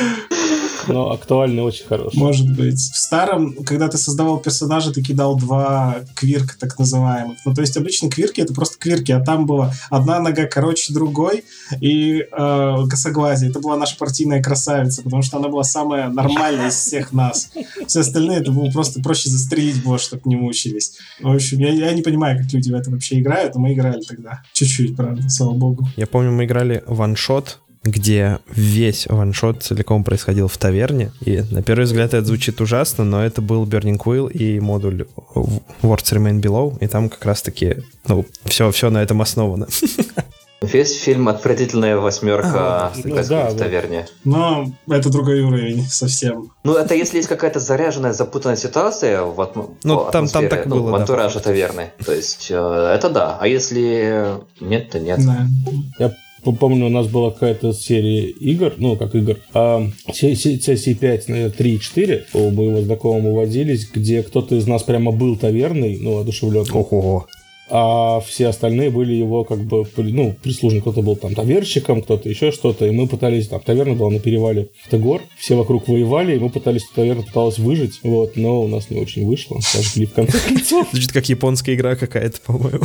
Speaker 4: Но актуальный, очень хороший.
Speaker 2: Может быть. В старом, когда ты создавал персонажа, ты кидал два квирка, так называемых. Ну, то есть, обычно квирки — это просто квирки, а там была одна нога короче другой и э, косоглазие. Это была наша партийная красавица, потому что она была самая нормальная из всех нас. Все остальные, это было просто проще застрелить было, чтобы не мучились. В общем, я, я не понимаю, как люди в это вообще играют, но мы играли тогда. Чуть-чуть, правда, слава богу.
Speaker 1: Я помню, мы играли ваншот, где весь ваншот целиком происходил в таверне. И на первый взгляд это звучит ужасно, но это был Burning Quill и модуль Words Remain Below, и там как раз-таки, ну, все, все на этом основано.
Speaker 3: Весь фильм «Отвратительная восьмерка»
Speaker 1: а,
Speaker 3: происходит
Speaker 4: ну, да,
Speaker 3: в таверне.
Speaker 2: Но это другой уровень совсем.
Speaker 3: Ну, это если есть какая-то заряженная, запутанная ситуация в, атм...
Speaker 1: ну,
Speaker 3: в
Speaker 1: там, там так
Speaker 3: ну,
Speaker 1: было,
Speaker 3: в антураже
Speaker 1: да,
Speaker 3: таверны. То есть, э, это да. А если нет, то нет.
Speaker 2: Да.
Speaker 4: Я помню, у нас была какая-то серия игр, ну, как игр, а сессии пять, наверное, три и четыре у моего знакомого водились, где кто-то из нас прямо был таверной, ну, одушевленный.
Speaker 1: Ого.
Speaker 4: А все остальные были его, как бы, ну, прислужник. Кто-то был там таверщиком, кто-то еще что-то. И мы пытались, там, таверна была на перевале в гор. Все вокруг воевали, и мы пытались, таверна пыталась выжить. Вот, но у нас не очень вышло. Сожгли в конце концов.
Speaker 1: Звучит как японская игра какая-то, по-моему.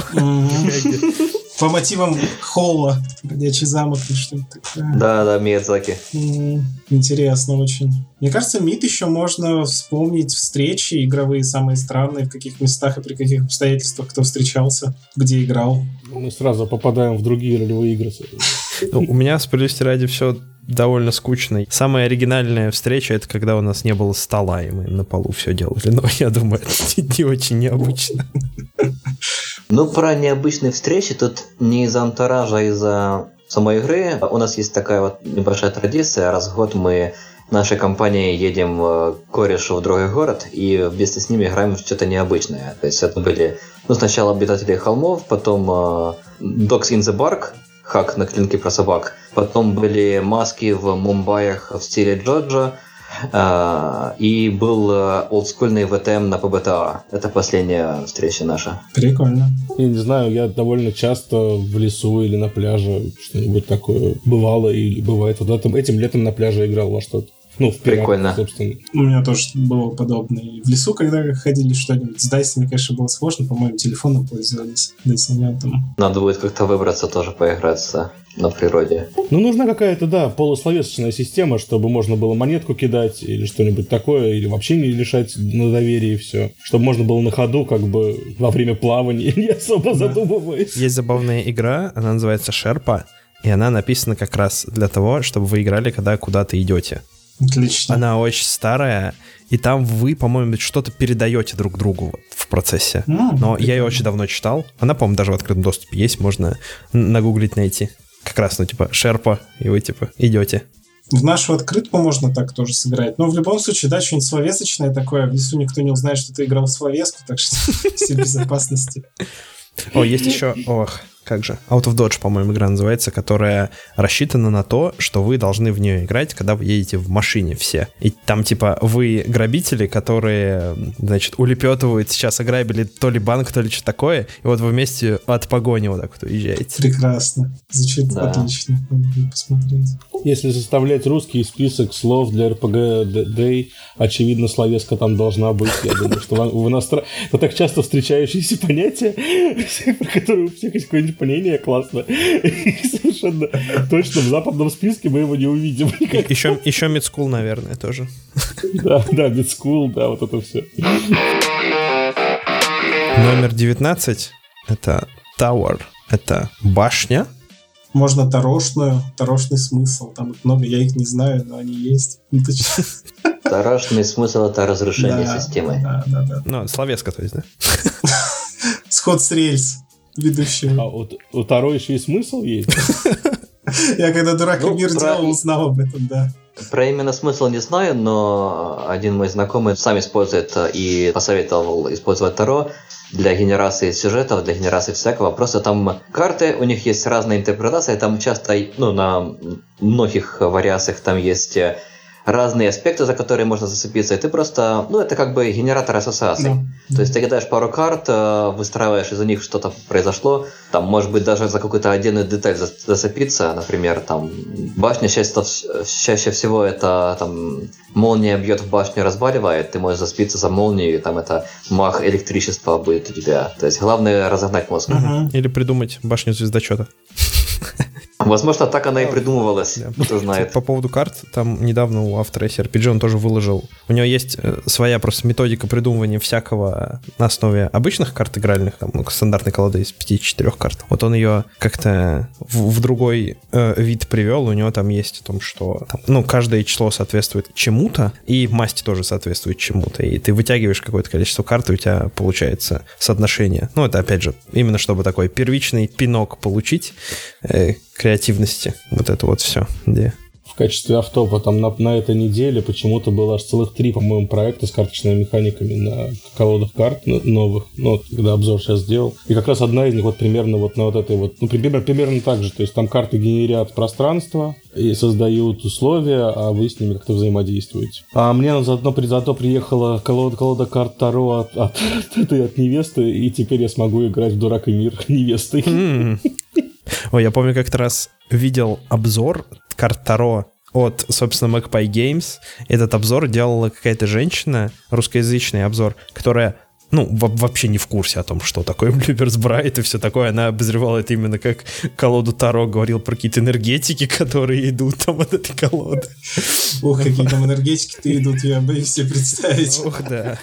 Speaker 2: По мотивам Холла. Ходячий замок и что-то такое.
Speaker 3: Да, да, Миядзаки.
Speaker 2: Интересно очень. Мне кажется, МИД еще можно вспомнить встречи игровые самые странные, в каких местах и при каких обстоятельствах кто встречался, где играл.
Speaker 4: Мы сразу попадаем в другие ролевые игры.
Speaker 1: Ну, у меня, справедливости ради, все довольно скучно. Самая оригинальная встреча — это когда у нас не было стола, и мы на полу все делали. Но я думаю, это не очень необычно.
Speaker 3: Ну, про необычные встречи тут не из-за антуража, а из-за самой игры. У нас есть такая вот небольшая традиция. Раз в год мы нашей компанией едем к корешу в другой город и вместе с ними играем в что-то необычное. То есть это были, ну, сначала обитатели холмов, потом uh, Dogs in the Bark, хак на клинке про собак. Потом были маски в Мумбаях в стиле Джоджо. Uh, и был uh, олдскульный вэ тэ эм на пэ бэ тэ а. Это последняя встреча наша.
Speaker 2: Прикольно.
Speaker 4: Я не знаю, я довольно часто в лесу или на пляже что-нибудь такое бывало или бывает. Вот этим, этим летом на пляже играл во что-то. Ну, в пиратах,
Speaker 3: прикольно.
Speaker 4: Собственно.
Speaker 2: У меня тоже было подобное. В лесу, когда ходили что-нибудь, с дайсами, конечно, было сложно. По-моему, телефоном пользовались. Дайсометом.
Speaker 3: Надо будет как-то выбраться тоже поиграться на природе.
Speaker 4: Ну, нужна какая-то, да, полусловесочная система, чтобы можно было монетку кидать или что-нибудь такое, или вообще не лишать на доверии все. Чтобы можно было на ходу, как бы, во время плавания, не особо задумываясь.
Speaker 1: Есть забавная игра, она называется Шерпа, и она написана как раз для того, чтобы вы играли, когда куда-то идете.
Speaker 2: Отлично.
Speaker 1: Она очень старая, и там вы, по-моему, что-то передаете друг другу вот, в процессе.
Speaker 2: Mm,
Speaker 1: Но я ее очень давно читал. Она, по-моему, даже в открытом доступе есть, можно нагуглить, найти. Как раз, ну, типа, Шерпа, и вы, типа, идете.
Speaker 2: В нашу открытку можно так тоже сыграть. Но в любом случае, да, что-нибудь словесочное такое. В лесу никто не узнает, что ты играл в словеску, так что все в безопасности.
Speaker 1: О, есть еще... Ох, как же, Out of Dodge, по-моему, игра называется, которая рассчитана на то, что вы должны в нее играть, когда вы едете в машине все. И там, типа, вы грабители, которые, значит, улепетывают, сейчас ограбили то ли банк, то ли что такое, и вот вы вместе от погони вот так вот уезжаете.
Speaker 2: Прекрасно. Звучит да. отлично. Надо посмотреть.
Speaker 4: Если составлять русский список слов для эр пи джи Day, очевидно, словеска там должна быть. Я думаю, что в иностранном... Это так часто встречающиеся понятия, про которые у всех есть какое-нибудь мнение классное. И совершенно точно в западном списке мы его не увидим.
Speaker 1: Еще, еще Mid-School, наверное, тоже.
Speaker 4: Да, да, Mid-School, да, вот это все.
Speaker 1: Номер девятнадцать — это Tower, это башня.
Speaker 2: Можно тарошную, тарошный смысл. Там их много, я их не знаю, но они есть.
Speaker 3: Тарошный смысл — это разрушение
Speaker 2: да,
Speaker 3: системы.
Speaker 2: Да, да, да.
Speaker 1: Ну, словеска, то есть, да?
Speaker 2: Сход с рельс ведущего.
Speaker 4: А у, у Таро еще и смысл есть?
Speaker 2: Я когда «Дурак и
Speaker 3: ну,
Speaker 2: мир»
Speaker 3: про...
Speaker 2: делал, узнал об этом, да.
Speaker 3: Про именно смысл не знаю, но один мой знакомый сам использует и посоветовал использовать Таро для генерации сюжетов, для генерации всякого. Просто там карты, у них есть разная интерпретация, там часто, ну, на многих вариациях там есть разные аспекты, за которые можно зацепиться, и ты просто, ну, это как бы генератор ассоциаций. Да. То есть ты кидаешь пару карт, выстраиваешь из-за них что-то произошло, там, может быть, даже за какую-то отдельную деталь зацепиться, например, там, башня чаще, чаще всего это, там, молния бьет в башню, разваливает, ты можешь зацепиться за молнию, и там это мах электричества будет у тебя. То есть главное разогнать мозг.
Speaker 1: Угу. Или придумать башню звездочета.
Speaker 3: Возможно, так она и придумывалась,
Speaker 1: да.
Speaker 3: Кто знает.
Speaker 1: По поводу карт, там недавно у автора эр пи джи он тоже выложил. У него есть своя просто методика придумывания всякого на основе обычных карт игральных, там, ну, стандартной колоды из пяти-четырех карт. Вот он ее как-то в, в другой э, вид привел. У него там есть о том, что там, ну, каждое число соответствует чему-то, и масти тоже соответствует чему-то. И ты вытягиваешь какое-то количество карт, и у тебя получается соотношение. Ну, это, опять же, именно чтобы такой первичный пинок получить, э, креативности, вот это вот все, где...
Speaker 4: В качестве автопа там на, на этой неделе почему-то было аж целых три, по-моему, проекта с карточными механиками на колодах карт новых, ну, вот, когда обзор сейчас сделал. И как раз одна из них вот примерно вот на вот этой вот, ну, примерно, примерно так же, то есть там карты генерят пространство и создают условия, а вы с ними как-то взаимодействуете. А мне заодно, заодно приехала колода, колода карт Таро от, от, от, от невесты, и теперь я смогу играть в «Дурак и мир» невестой.
Speaker 1: Ой, я помню, как-то раз видел обзор карт Таро от, собственно, Magpie Games. Этот обзор делала какая-то женщина, русскоязычный обзор, которая, ну, вообще не в курсе о том, что такое Bluebird's Bride и все такое. Она обозревала это именно как колоду Таро, говорила про какие-то энергетики, которые идут там от этой колоды.
Speaker 2: Ух, какие там энергетики-то идут, я боюсь себе представить.
Speaker 1: Ух, да.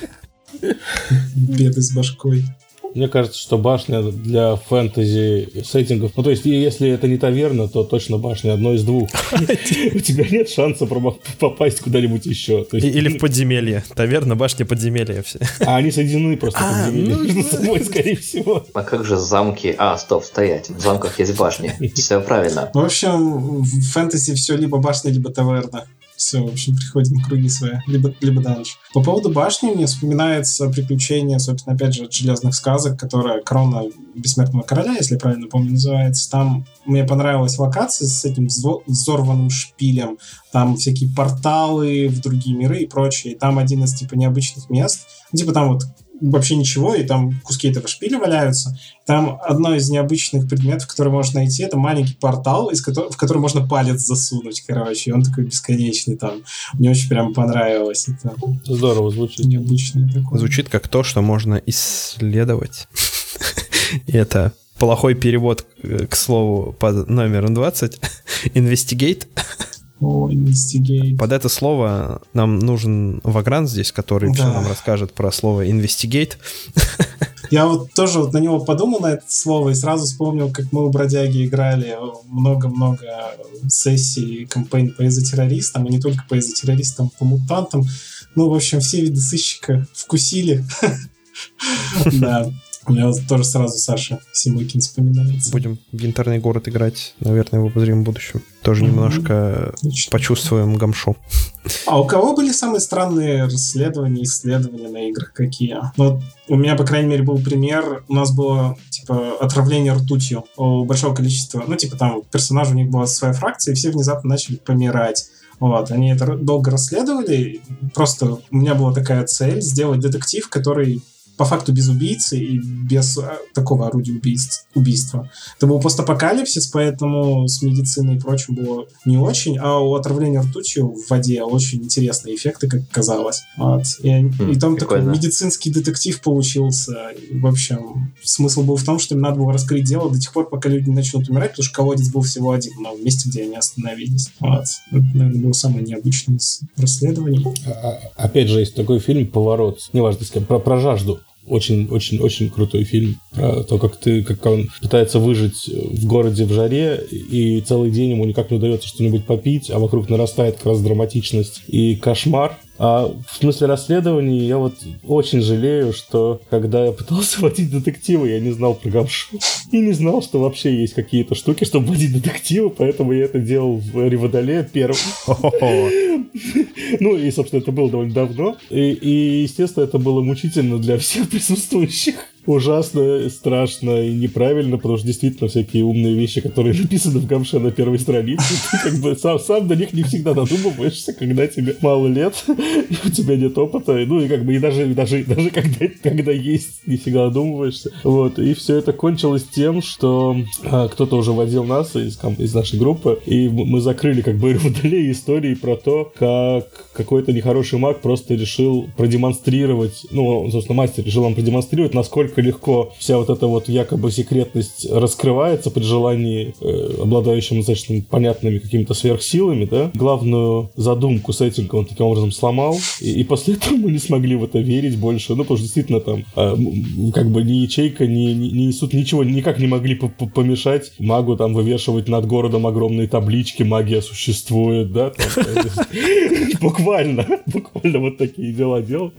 Speaker 2: Беды с башкой.
Speaker 4: Мне кажется, что башня для фэнтези сеттингов... Ну, то есть, если это не таверна, то точно башня одно из двух. У тебя нет шанса попасть куда-нибудь еще.
Speaker 1: Или в подземелье. Таверна, башня, подземелье.
Speaker 4: А они соединены просто подземелья между собой, скорее всего.
Speaker 3: А как же замки? А, стоп, стоять. В замках есть башни. Все правильно.
Speaker 2: В общем, в фэнтези все либо башня, либо таверна. Все, в общем, приходим круги свои, либо, либо данж. По поводу башни мне вспоминается приключение, собственно, опять же, от «Железных сказок», которая «Корона бессмертного короля», если я правильно помню, называется. Там мне понравилась локация с этим взорванным шпилем. Там всякие порталы в другие миры и прочее. И там один из, типа, необычных мест. Типа там вот вообще ничего, и там куски этого шпиля валяются. Там одно из необычных предметов, который можно найти, это маленький портал, из которого, в который можно палец засунуть, короче. И он такой бесконечный там. Мне очень прям понравилось. Это
Speaker 4: здорово звучит.
Speaker 2: Необычный такой.
Speaker 1: Звучит как то, что можно исследовать. И это плохой перевод, к слову, под номером двадцать. Investigate.
Speaker 2: О, investigate.
Speaker 1: Под это слово нам нужен Вагран здесь, который да. все нам расскажет про слово investigate.
Speaker 2: Я вот тоже вот на него подумал, на это слово, и сразу вспомнил, как мы у Бродяги играли много-много сессий, кампейн по изотеррористам, и не только по изотеррористам, по мутантам. Ну, в общем, все виды сыщика вкусили. Да. У меня вот тоже сразу Саша Симыкин вспоминается.
Speaker 1: Будем в «Янтарный город» играть, наверное, в обозримом будущем. Тоже mm-hmm. немножко Отлично. Почувствуем гамшу.
Speaker 2: А у кого были самые странные расследования, исследования на играх? Какие? Ну, у меня, по крайней мере, был пример. У нас было, типа, отравление ртутью у большого количества. Ну, типа, там персонажи, у них была своя фракция, и все внезапно начали помирать. Вот, они это долго расследовали. Просто у меня была такая цель — сделать детектив, который по факту без убийцы и без такого орудия убийств, убийства. Это был постапокалипсис, поэтому с медициной и прочим было не очень, а у отравления ртутью в воде очень интересные эффекты, как казалось. Вот. И, mm, и там прикольно. Такой медицинский детектив получился. И, в общем, смысл был в том, что им надо было раскрыть дело до тех пор, пока люди не начнут умирать, потому что колодец был всего один, но в месте, где они остановились. Вот. Это, наверное, было самое необычное из расследований.
Speaker 4: А, опять же, есть такой фильм «Поворот», неважно, с кем, про, про жажду. Очень-очень-очень крутой фильм про то, как ты, как он пытается выжить в городе в жаре, и целый день ему никак не удается что-нибудь попить, а вокруг нарастает как раз драматичность и кошмар. А в смысле расследований я вот очень жалею, что когда я пытался водить детективы, я не знал про гамшу. И не знал, что вообще есть какие-то штуки, чтобы водить детективы, поэтому я это делал в Риводоле первым. Ну и, собственно, это было довольно давно. И, и, естественно, это было мучительно для всех присутствующих. Ужасно, страшно и неправильно, потому что действительно всякие умные вещи, которые написаны в гамше на первой странице, ты как бы сам, сам до них не всегда додумываешься, когда тебе мало лет, и у тебя нет опыта, ну и как бы и даже, даже, даже когда, когда есть, не всегда додумываешься. Вот, и все это кончилось тем, что а, кто-то уже водил нас из, из нашей группы, и мы закрыли как бы водолей истории про то, как какой-то нехороший маг просто решил продемонстрировать, ну, он, собственно, мастер решил нам продемонстрировать, насколько легко вся вот эта вот якобы секретность раскрывается при желании, э, обладающим достаточно понятными какими-то сверхсилами, да. Главную задумку сеттинга он таким образом сломал, и, и после этого мы не смогли в это верить больше, ну, потому что действительно там э, как бы ни ячейка, ни, ни, ни суд, ничего никак не могли помешать магу там вывешивать над городом огромные таблички «Магия существует», да, буквально, буквально вот такие дела делать.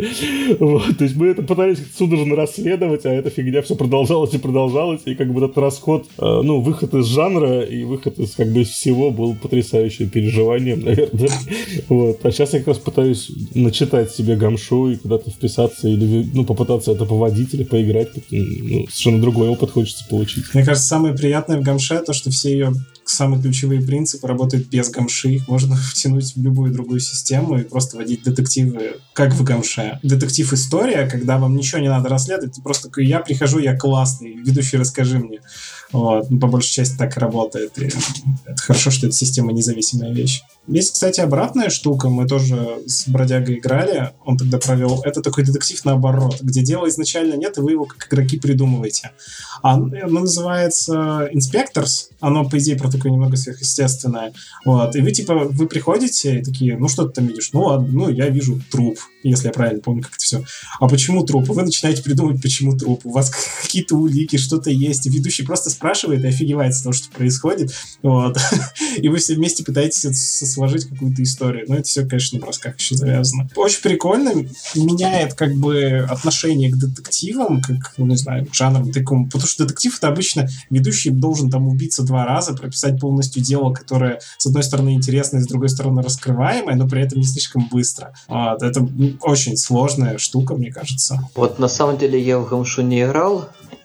Speaker 4: То есть мы это пытались судорожно расследовать, а эта фигня все продолжалась и продолжалась, и как бы этот расход, э, ну, выход из жанра и выход из как бы всего был потрясающим переживанием, наверное. Вот. А сейчас я как раз пытаюсь начитать себе гамшу и куда-то вписаться или, ну, попытаться это поводить или поиграть, ну, совершенно другой опыт хочется получить.
Speaker 2: Мне кажется, самое приятное в гамше то, что все ее самые ключевые принципы работают без гамши, их можно втянуть в любую другую систему и просто водить детективы, как в гамше. Детектив-история, когда вам ничего не надо расследовать, ты просто такой: я прихожу, я классный, ведущий, расскажи мне. Вот. Ну, по большей части так и работает. И это хорошо, что эта система независимая вещь. Есть, кстати, обратная штука. Мы тоже с Бродягой играли. Он тогда провел. Это такой детектив наоборот, где дела изначально нет, и вы его как игроки придумываете. Оно называется Inspectors. Оно, по идее, про такое немного сверхъестественное. Вот. И вы, типа, вы приходите и такие: ну, что ты там видишь? Ну, ладно, ну, я вижу труп, если я правильно помню, как это все. А почему труп? Вы начинаете придумывать, почему труп. У вас какие-то улики, что-то есть. И ведущий просто спрашивает и офигевает с того, что происходит. Вот. И вы все вместе пытаетесь сложить какую-то историю. Но это все, конечно, на бросках еще завязано. Очень прикольно. Меняет как бы отношение к детективам, как, ну, не знаю, к жанрам такому. Потому что детектив — это обычно ведущий должен там убиться два раза, прописать полностью дело, которое, с одной стороны, интересное, с другой стороны, раскрываемое, но при этом не слишком быстро. Вот. Это очень сложная штука, мне кажется.
Speaker 3: Вот на самом деле я в гамшу не играл,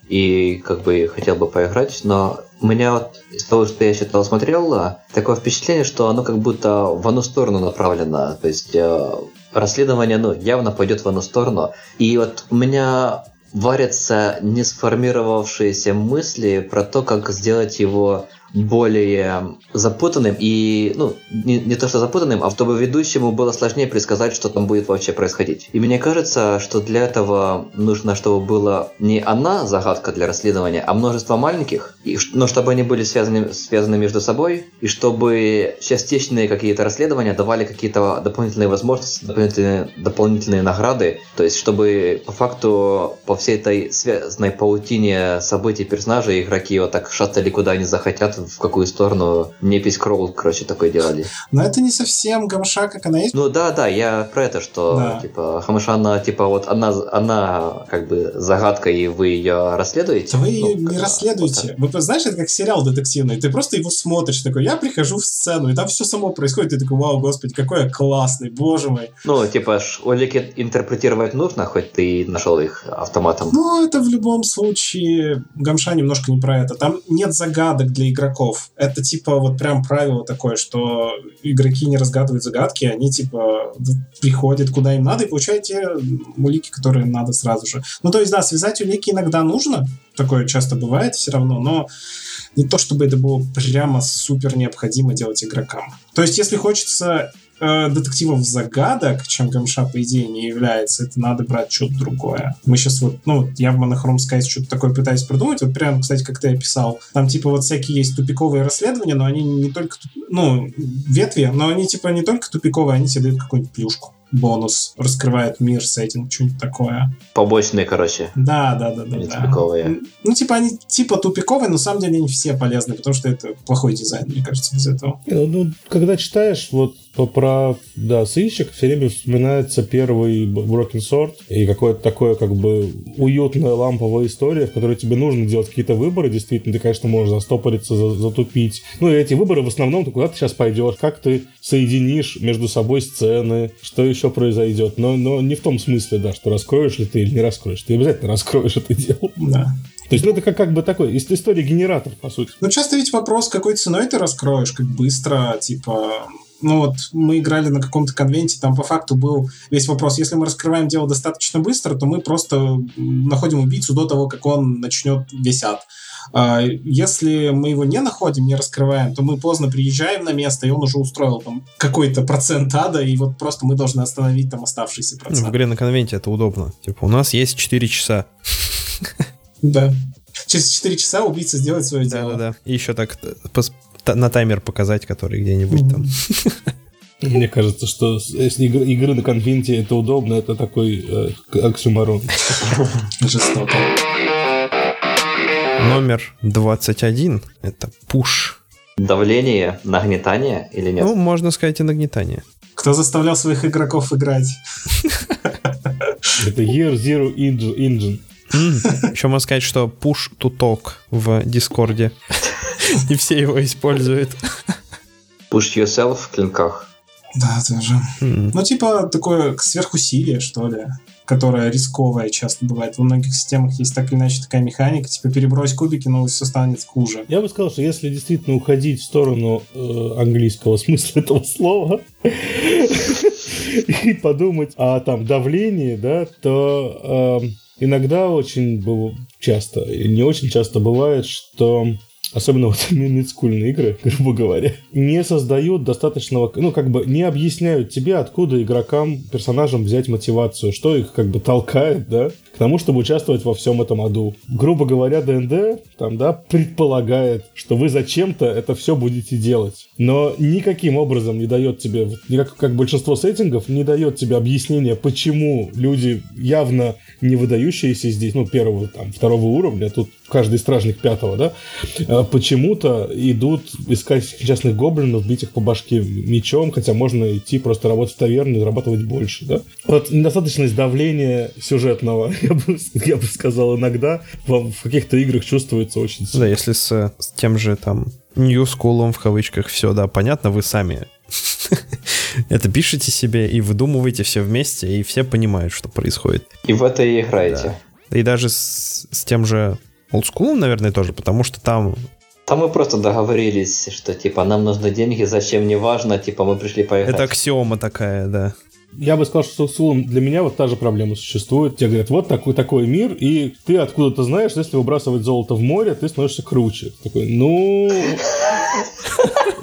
Speaker 3: и как бы хотел бы поиграть, но у меня вот из того, что я читал, смотрел, такое впечатление, что оно как будто в одну сторону направлено, то есть э, расследование, ну, явно пойдет в одну сторону, и вот у меня варятся не сформировавшиеся мысли про то, как сделать его более запутанным и, ну, не, не то что запутанным, а чтобы ведущему было сложнее предсказать, что там будет вообще происходить. И мне кажется, что для этого нужно, чтобы была не одна загадка для расследования, а множество маленьких, и, но чтобы они были связаны, связаны между собой, и чтобы частичные какие-то расследования давали какие-то дополнительные возможности, дополнительные, дополнительные награды, то есть чтобы по факту по всей этой связанной паутине событий персонажей игроки вот так шатали куда они захотят в какую сторону непись кролл, короче, такой делали.
Speaker 2: Но это не совсем гамша, как она есть.
Speaker 3: Ну да, да, я про это, что
Speaker 2: Да.
Speaker 3: типа гамша, она типа вот она, она как бы загадка, и вы ее расследуете.
Speaker 2: Да вы ее
Speaker 3: Ну,
Speaker 2: не
Speaker 3: как-
Speaker 2: расследуете. Вы знаешь, это как сериал детективный. Ты просто его смотришь, такой, я прихожу в сцену, и там все само происходит, и ты такой, вау, господи, какой я классный, боже мой.
Speaker 3: Ну, типа, ж улики интерпретировать нужно, хоть ты нашел их автоматом.
Speaker 2: Ну, это в любом случае гамша немножко не про это. Там нет загадок для игроков. Это типа вот прям правило такое, что игроки не разгадывают загадки, они типа приходят куда им надо и получают те улики, которые им надо сразу же. Ну, то есть, да, связать улики иногда нужно, такое часто бывает все равно, но не то, чтобы это было прямо супер необходимо делать игрокам. То есть, если хочется э, детективов загадок, чем гамша, по идее, не является, это надо брать что-то другое. Мы сейчас вот, ну, я в Monochrome Skies что-то такое пытаюсь придумать, вот прям, кстати, как ты описал, там типа вот всякие есть тупиковые расследования, но они не только, ну, ветви, но они типа не только тупиковые, они тебе дают какую-нибудь плюшку. Бонус, раскрывает мир, сеттинг, что-нибудь такое.
Speaker 3: Побочные, короче.
Speaker 2: Да, да, да, да.
Speaker 3: Они
Speaker 2: да.
Speaker 3: тупиковые.
Speaker 2: Ну, типа, они типа тупиковые, но на самом деле они все полезны, потому что это плохой дизайн, мне кажется, без этого.
Speaker 4: Ну, ну, когда читаешь вот по- про, да, сыщик, все время вспоминается первый Broken Sword и какое-то такое как бы уютная ламповая история, в которой тебе нужно делать какие-то выборы, действительно, ты, конечно, можешь застопориться, за- затупить. Ну, и эти выборы в основном, ты куда ты сейчас пойдешь, как ты соединишь между собой сцены, что еще произойдет, но, но не в том смысле, да, что раскроешь ли ты или не раскроешь, ты обязательно раскроешь это дело.
Speaker 2: Да.
Speaker 4: То есть, ну, это как, как бы такой ис- история-генератор, по сути.
Speaker 2: Ну, часто ведь вопрос, какой ценой ты раскроешь, как быстро, типа... Ну вот, мы играли на каком-то конвенте, там по факту был весь вопрос, если мы раскрываем дело достаточно быстро, то мы просто находим убийцу до того, как он начнет весь ад. А если мы его не находим, не раскрываем, то мы поздно приезжаем на место, и он уже устроил там какой-то процент ада, и вот просто мы должны остановить там оставшийся
Speaker 1: В
Speaker 2: процент.
Speaker 1: игре на конвенте это удобно. Типа, у нас есть четыре часа.
Speaker 2: Да. Через четыре часа убийца сделает свое дело.
Speaker 1: Да-да-да. И еще так т- пос- т- на таймер показать, который где-нибудь там.
Speaker 4: Мне кажется, что с- если игры, игры на конвенте это удобно, это такой э, к- оксюморон.
Speaker 2: Жестоко.
Speaker 1: Номер двадцать один — это пуш.
Speaker 3: Давление, нагнетание или нет?
Speaker 1: Ну, можно сказать, и нагнетание.
Speaker 2: Кто заставлял своих игроков играть?
Speaker 4: Это Year Zero Engine. Engine.
Speaker 1: Еще можно сказать, что push to talk в Дискорде. И все его используют.
Speaker 3: Push yourself в клинках.
Speaker 2: Да, тоже.
Speaker 1: М.
Speaker 2: Ну, типа, такое сверхусилие, что ли, которое рисковое часто бывает. Во многих системах есть так или иначе такая механика, типа, перебрось кубики, но все станет хуже.
Speaker 4: Я бы сказал, что если действительно уходить в сторону э, английского смысла этого слова и подумать о там давлении, да, то э, иногда очень быв- часто, и не очень часто бывает, что особенно вот мидскульные игры, грубо говоря, не создают достаточного, ну, как бы не объясняют тебе, откуда игрокам, персонажам взять мотивацию, что их как бы толкает, да, к тому, чтобы участвовать во всем этом аду. Грубо говоря, ДНД там, да, предполагает, что вы зачем-то это все будете делать, но никаким образом не дает тебе, вот, не как, как большинство сеттингов, не дает тебе объяснения, почему люди явно не выдающиеся здесь, ну, первого, там, второго уровня, тут каждый стражник пятого, да, а, почему-то идут искать частных гоблинов, бить их по башке мечом, хотя можно идти просто работать в таверне и зарабатывать больше, да. Вот недостаточность давления сюжетного, я бы, я бы сказал, иногда в, в каких-то играх чувствуется очень
Speaker 1: Да,
Speaker 4: сильно.
Speaker 1: если с, с тем же там New School'ом в кавычках все, да, понятно, вы сами это пишете себе и выдумываете все вместе, и все понимают, что происходит.
Speaker 3: И в это и играете.
Speaker 1: Да. И даже с, с тем же олдскулом, наверное, тоже, потому что там...
Speaker 3: Там мы просто договорились, что типа нам нужны деньги, зачем, не важно, типа мы пришли поиграть.
Speaker 1: Это аксиома такая, да.
Speaker 4: Я бы сказал, что с Souls'ом для меня вот та же проблема существует. Тебе говорят, вот такой такой мир, и ты откуда-то знаешь, что если выбрасывать золото в море, ты становишься круче. Такой, ну...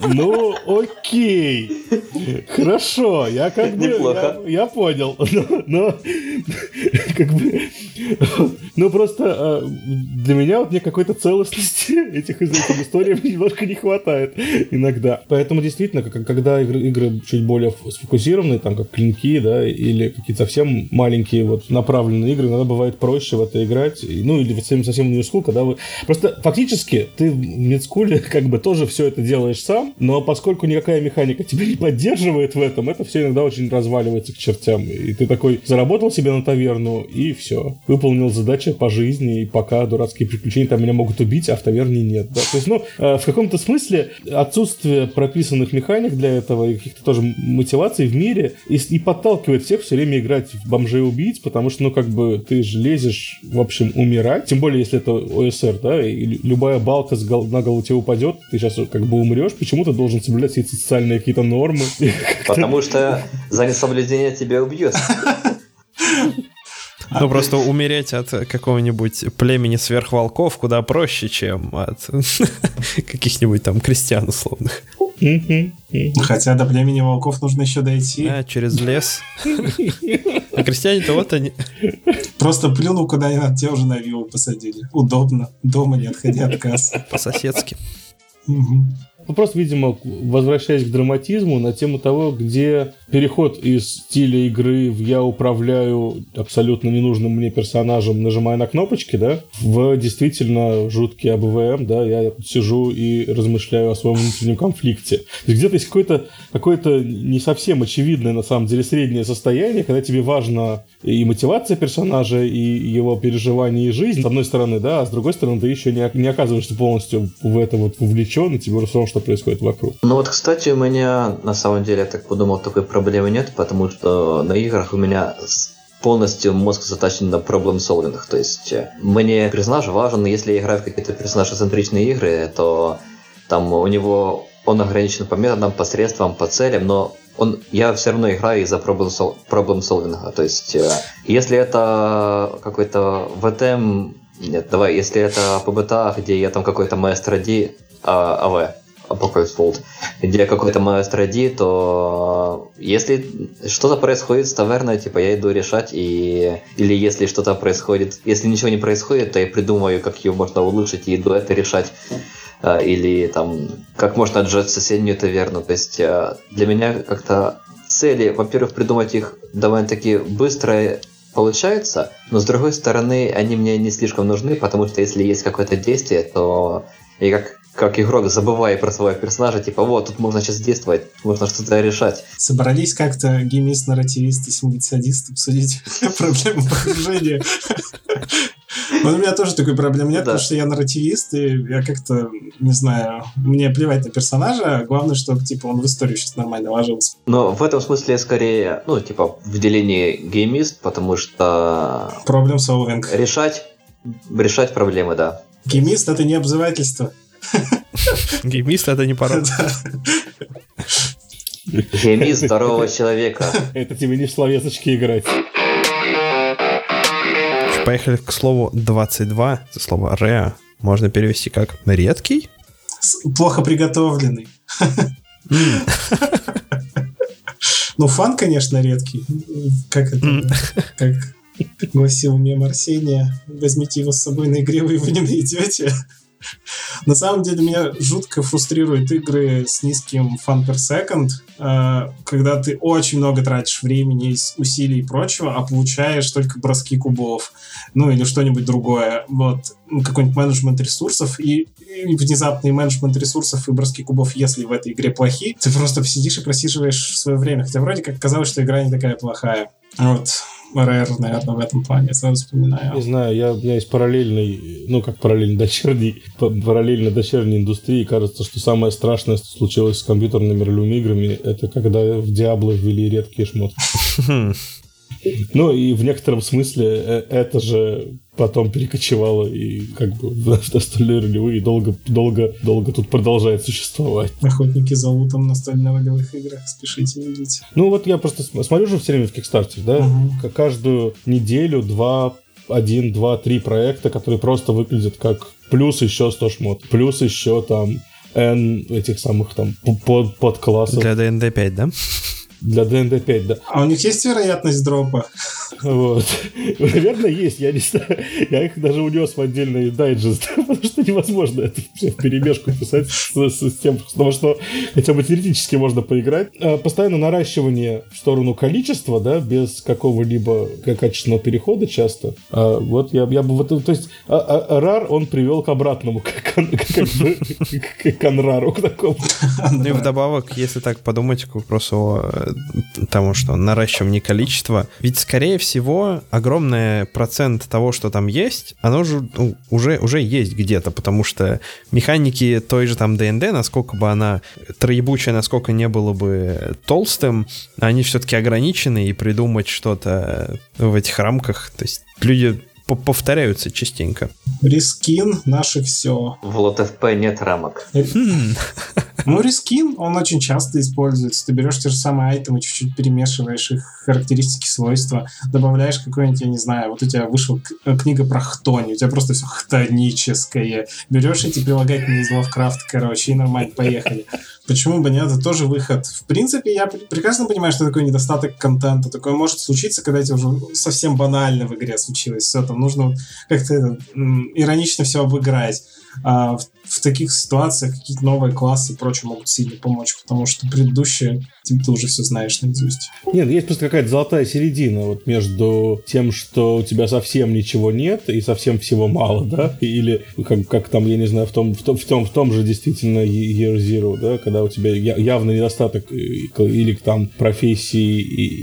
Speaker 4: Ну, окей. Хорошо, я как бы... Я, я понял. Но, но как бы... Ну, просто для меня вот мне какой-то целостности этих, этих историй немножко не хватает иногда. Поэтому действительно, когда игры, игры чуть более сфокусированные, там, как клинки, да, или какие-то совсем маленькие вот направленные игры, иногда бывает проще в это играть. Ну, или совсем, совсем в New School, когда вы... Просто фактически ты в Mid-School как бы тоже все это делаешь сам, но поскольку никакая механика тебя не поддерживает в этом, это все иногда очень разваливается к чертям. И ты такой заработал себе на таверну, и все. Выполнил задачи по жизни, и пока дурацкие приключения там меня могут убить, а в таверне нет. Да? То есть, ну, в каком-то смысле отсутствие прописанных механик для этого и каких-то тоже мотиваций в мире и, и подталкивает всех все время играть в бомжей-убийц, потому что, ну, как бы ты же лезешь, в общем, умирать, тем более, если это ОСР, да, и любая балка с гол- на голову тебе упадет, ты сейчас как бы умрешь, почему ты должен соблюдать эти социальные какие-то нормы?
Speaker 3: Потому что за несоблюдение тебя убьет.
Speaker 1: Ну, просто умереть от какого-нибудь племени сверхволков куда проще, чем от каких-нибудь там крестьян условных.
Speaker 2: Хотя до племени волков нужно еще дойти.
Speaker 1: А, через лес. А крестьяне-то вот они.
Speaker 2: Просто плюнул куда не надо, тебя уже на виллу посадили. Удобно. Дома не отходя от кассы.
Speaker 1: По-соседски.
Speaker 4: Ну, просто, видимо, возвращаясь к драматизму, на тему того, где переход из стиля игры в «я управляю абсолютно ненужным мне персонажем, нажимая на кнопочки», да, в действительно жуткий АБВМ, да, я сижу и размышляю о своем внутреннем конфликте. То есть где-то есть какое-то, какое-то не совсем очевидное, на самом деле, среднее состояние, когда тебе важна и мотивация персонажа, и его переживания, и жизнь, с одной стороны, да, а с другой стороны, ты еще не, не оказываешься полностью в это вот вовлечен, и тебе уже все равно, что происходит вокруг.
Speaker 3: Ну вот, кстати, у меня, на самом деле, я так подумал, такой проблемы нет, потому что на играх у меня полностью мозг заточен на проблем-солвинг. То есть мне персонаж важен, если я играю в какие-то персонажно-центричные игры, то там у него он ограничен по методам, по средствам, по целям, но он, я все равно играю из-за проблем-солвинга. То есть если это какой-то ВТМ, нет, давай, если это ПБТА, где я там какой-то маэстро Ди, а, АВ, Apocalypse World, где какой-то маэстро Ди, то если что-то происходит с таверной, типа я иду решать, и или если что-то происходит, если ничего не происходит, то я придумаю, как ее можно улучшить, и иду это решать. Или там, как можно отжать соседнюю таверну. То есть для меня как-то цели, во-первых, придумать их довольно-таки быстро получается, но с другой стороны, они мне не слишком нужны, потому что если есть какое-то действие, то я как как игрок забываю про своего персонажа, типа, вот, тут можно сейчас действовать, можно что-то решать.
Speaker 2: Собрались как-то геймист, нарративисты, симулятионисты обсудить проблему погружения. Вот у меня тоже такой проблемы нет, потому что я нарративист, и я как-то, не знаю, мне плевать на персонажа, главное, чтобы, типа, он в историю сейчас нормально ложился.
Speaker 3: Но в этом смысле скорее, ну, типа, в делении геймист, потому что...
Speaker 2: Problem solving.
Speaker 3: Решать, решать проблемы, да.
Speaker 2: Геймист — это не обзывательство.
Speaker 1: Геймист — это не порог.
Speaker 3: Геймист здорового человека.
Speaker 4: Это тебе не в словесочке играть.
Speaker 1: Поехали к слову двадцать два. Это слово «rare» можно перевести как «редкий».
Speaker 2: Плохо приготовленный. Ну, фан, конечно, редкий. Как это? Как гласил мем Арсения: возьмите его с собой на игре, вы его не найдете. На самом деле меня жутко фрустрируют игры с низким fun per second, когда ты очень много тратишь времени, усилий и прочего, а получаешь только броски кубов, ну или что-нибудь другое. Вот, какой-нибудь менеджмент ресурсов, и, и внезапный менеджмент ресурсов и броски кубов, если в этой игре плохи, ты просто сидишь и просиживаешь свое время. Хотя вроде как казалось, что игра не такая плохая. Вот. Rare, наверное, в этом плане, я сразу вспоминаю.
Speaker 4: Не знаю, я, у меня есть параллельный, ну как параллельно дочерний, параллельно дочерней индустрии. Кажется, что самое страшное, что случилось с компьютерными ролевыми играми, это когда в Diablo ввели редкие шмотки. Ну и в некотором смысле это же потом перекочевало и как бы в настольные ролевые долго, долго, долго тут продолжает существовать.
Speaker 2: Охотники за лутом в настольно-ролевых играх, спешите видеть.
Speaker 4: Ну вот я просто смотрю же все время в Kickstarter, да, uh-huh. каждую неделю два, один, два, три проекта, которые просто выглядят как плюс еще сто шмот, плюс еще там N этих самых там под, подклассов.
Speaker 1: Для ди эн ди пять, да?
Speaker 4: Для ди эн ди пять, да.
Speaker 2: А у них есть вероятность дропа?
Speaker 4: Вот. Наверное, есть. Я не знаю. Я их даже унес в отдельный дайджест, потому что невозможно это все вперемешку писать с, с, с тем, потому что хотя бы теоретически можно поиграть. А постоянно наращивание в сторону количества, да, без какого-либо качественного перехода часто. А вот я, я бы вот, то есть а, а, рар он привел к обратному, к, как бы, к анрару, к такому.
Speaker 1: Ну и вдобавок, если так подумать к вопросу о тому, что наращивание количества, ведь скорее всего огромный процент того, что там есть, оно же ну, уже, уже есть где-то, потому что механики той же там ди эн ди, насколько бы она троебучая, насколько не было бы толстым, они все-таки ограничены, и придумать что-то в этих рамках, то есть люди повторяются частенько.
Speaker 2: Рискин — наше все.
Speaker 3: В LotFP нет рамок.
Speaker 2: Ну, рискин, он очень часто используется. Ты берешь те же самые айтемы, чуть-чуть перемешиваешь их характеристики, свойства, добавляешь какой-нибудь, я не знаю, вот у тебя вышла книга про хтонь, у тебя просто все хтоническое. Берешь эти прилагательные из Лавкрафта, короче, и нормально, поехали. Почему бы нет? Это тоже выход. В принципе, я прекрасно понимаю, что такой недостаток контента. Такое может случиться, когда это уже совсем банально в игре случилось. Все, там нужно как-то это, иронично все обыграть. А в, в таких ситуациях какие-то новые классы и прочее могут сильно помочь, потому что предыдущие ты, ты уже все знаешь наизусть.
Speaker 4: Нет, есть просто какая-то золотая середина вот между тем, что у тебя совсем ничего нет и совсем всего мало, да, или как, как там, я не знаю, в том, в том, в том, в том же действительно Year Zero, да, когда у тебя явный недостаток или там профессий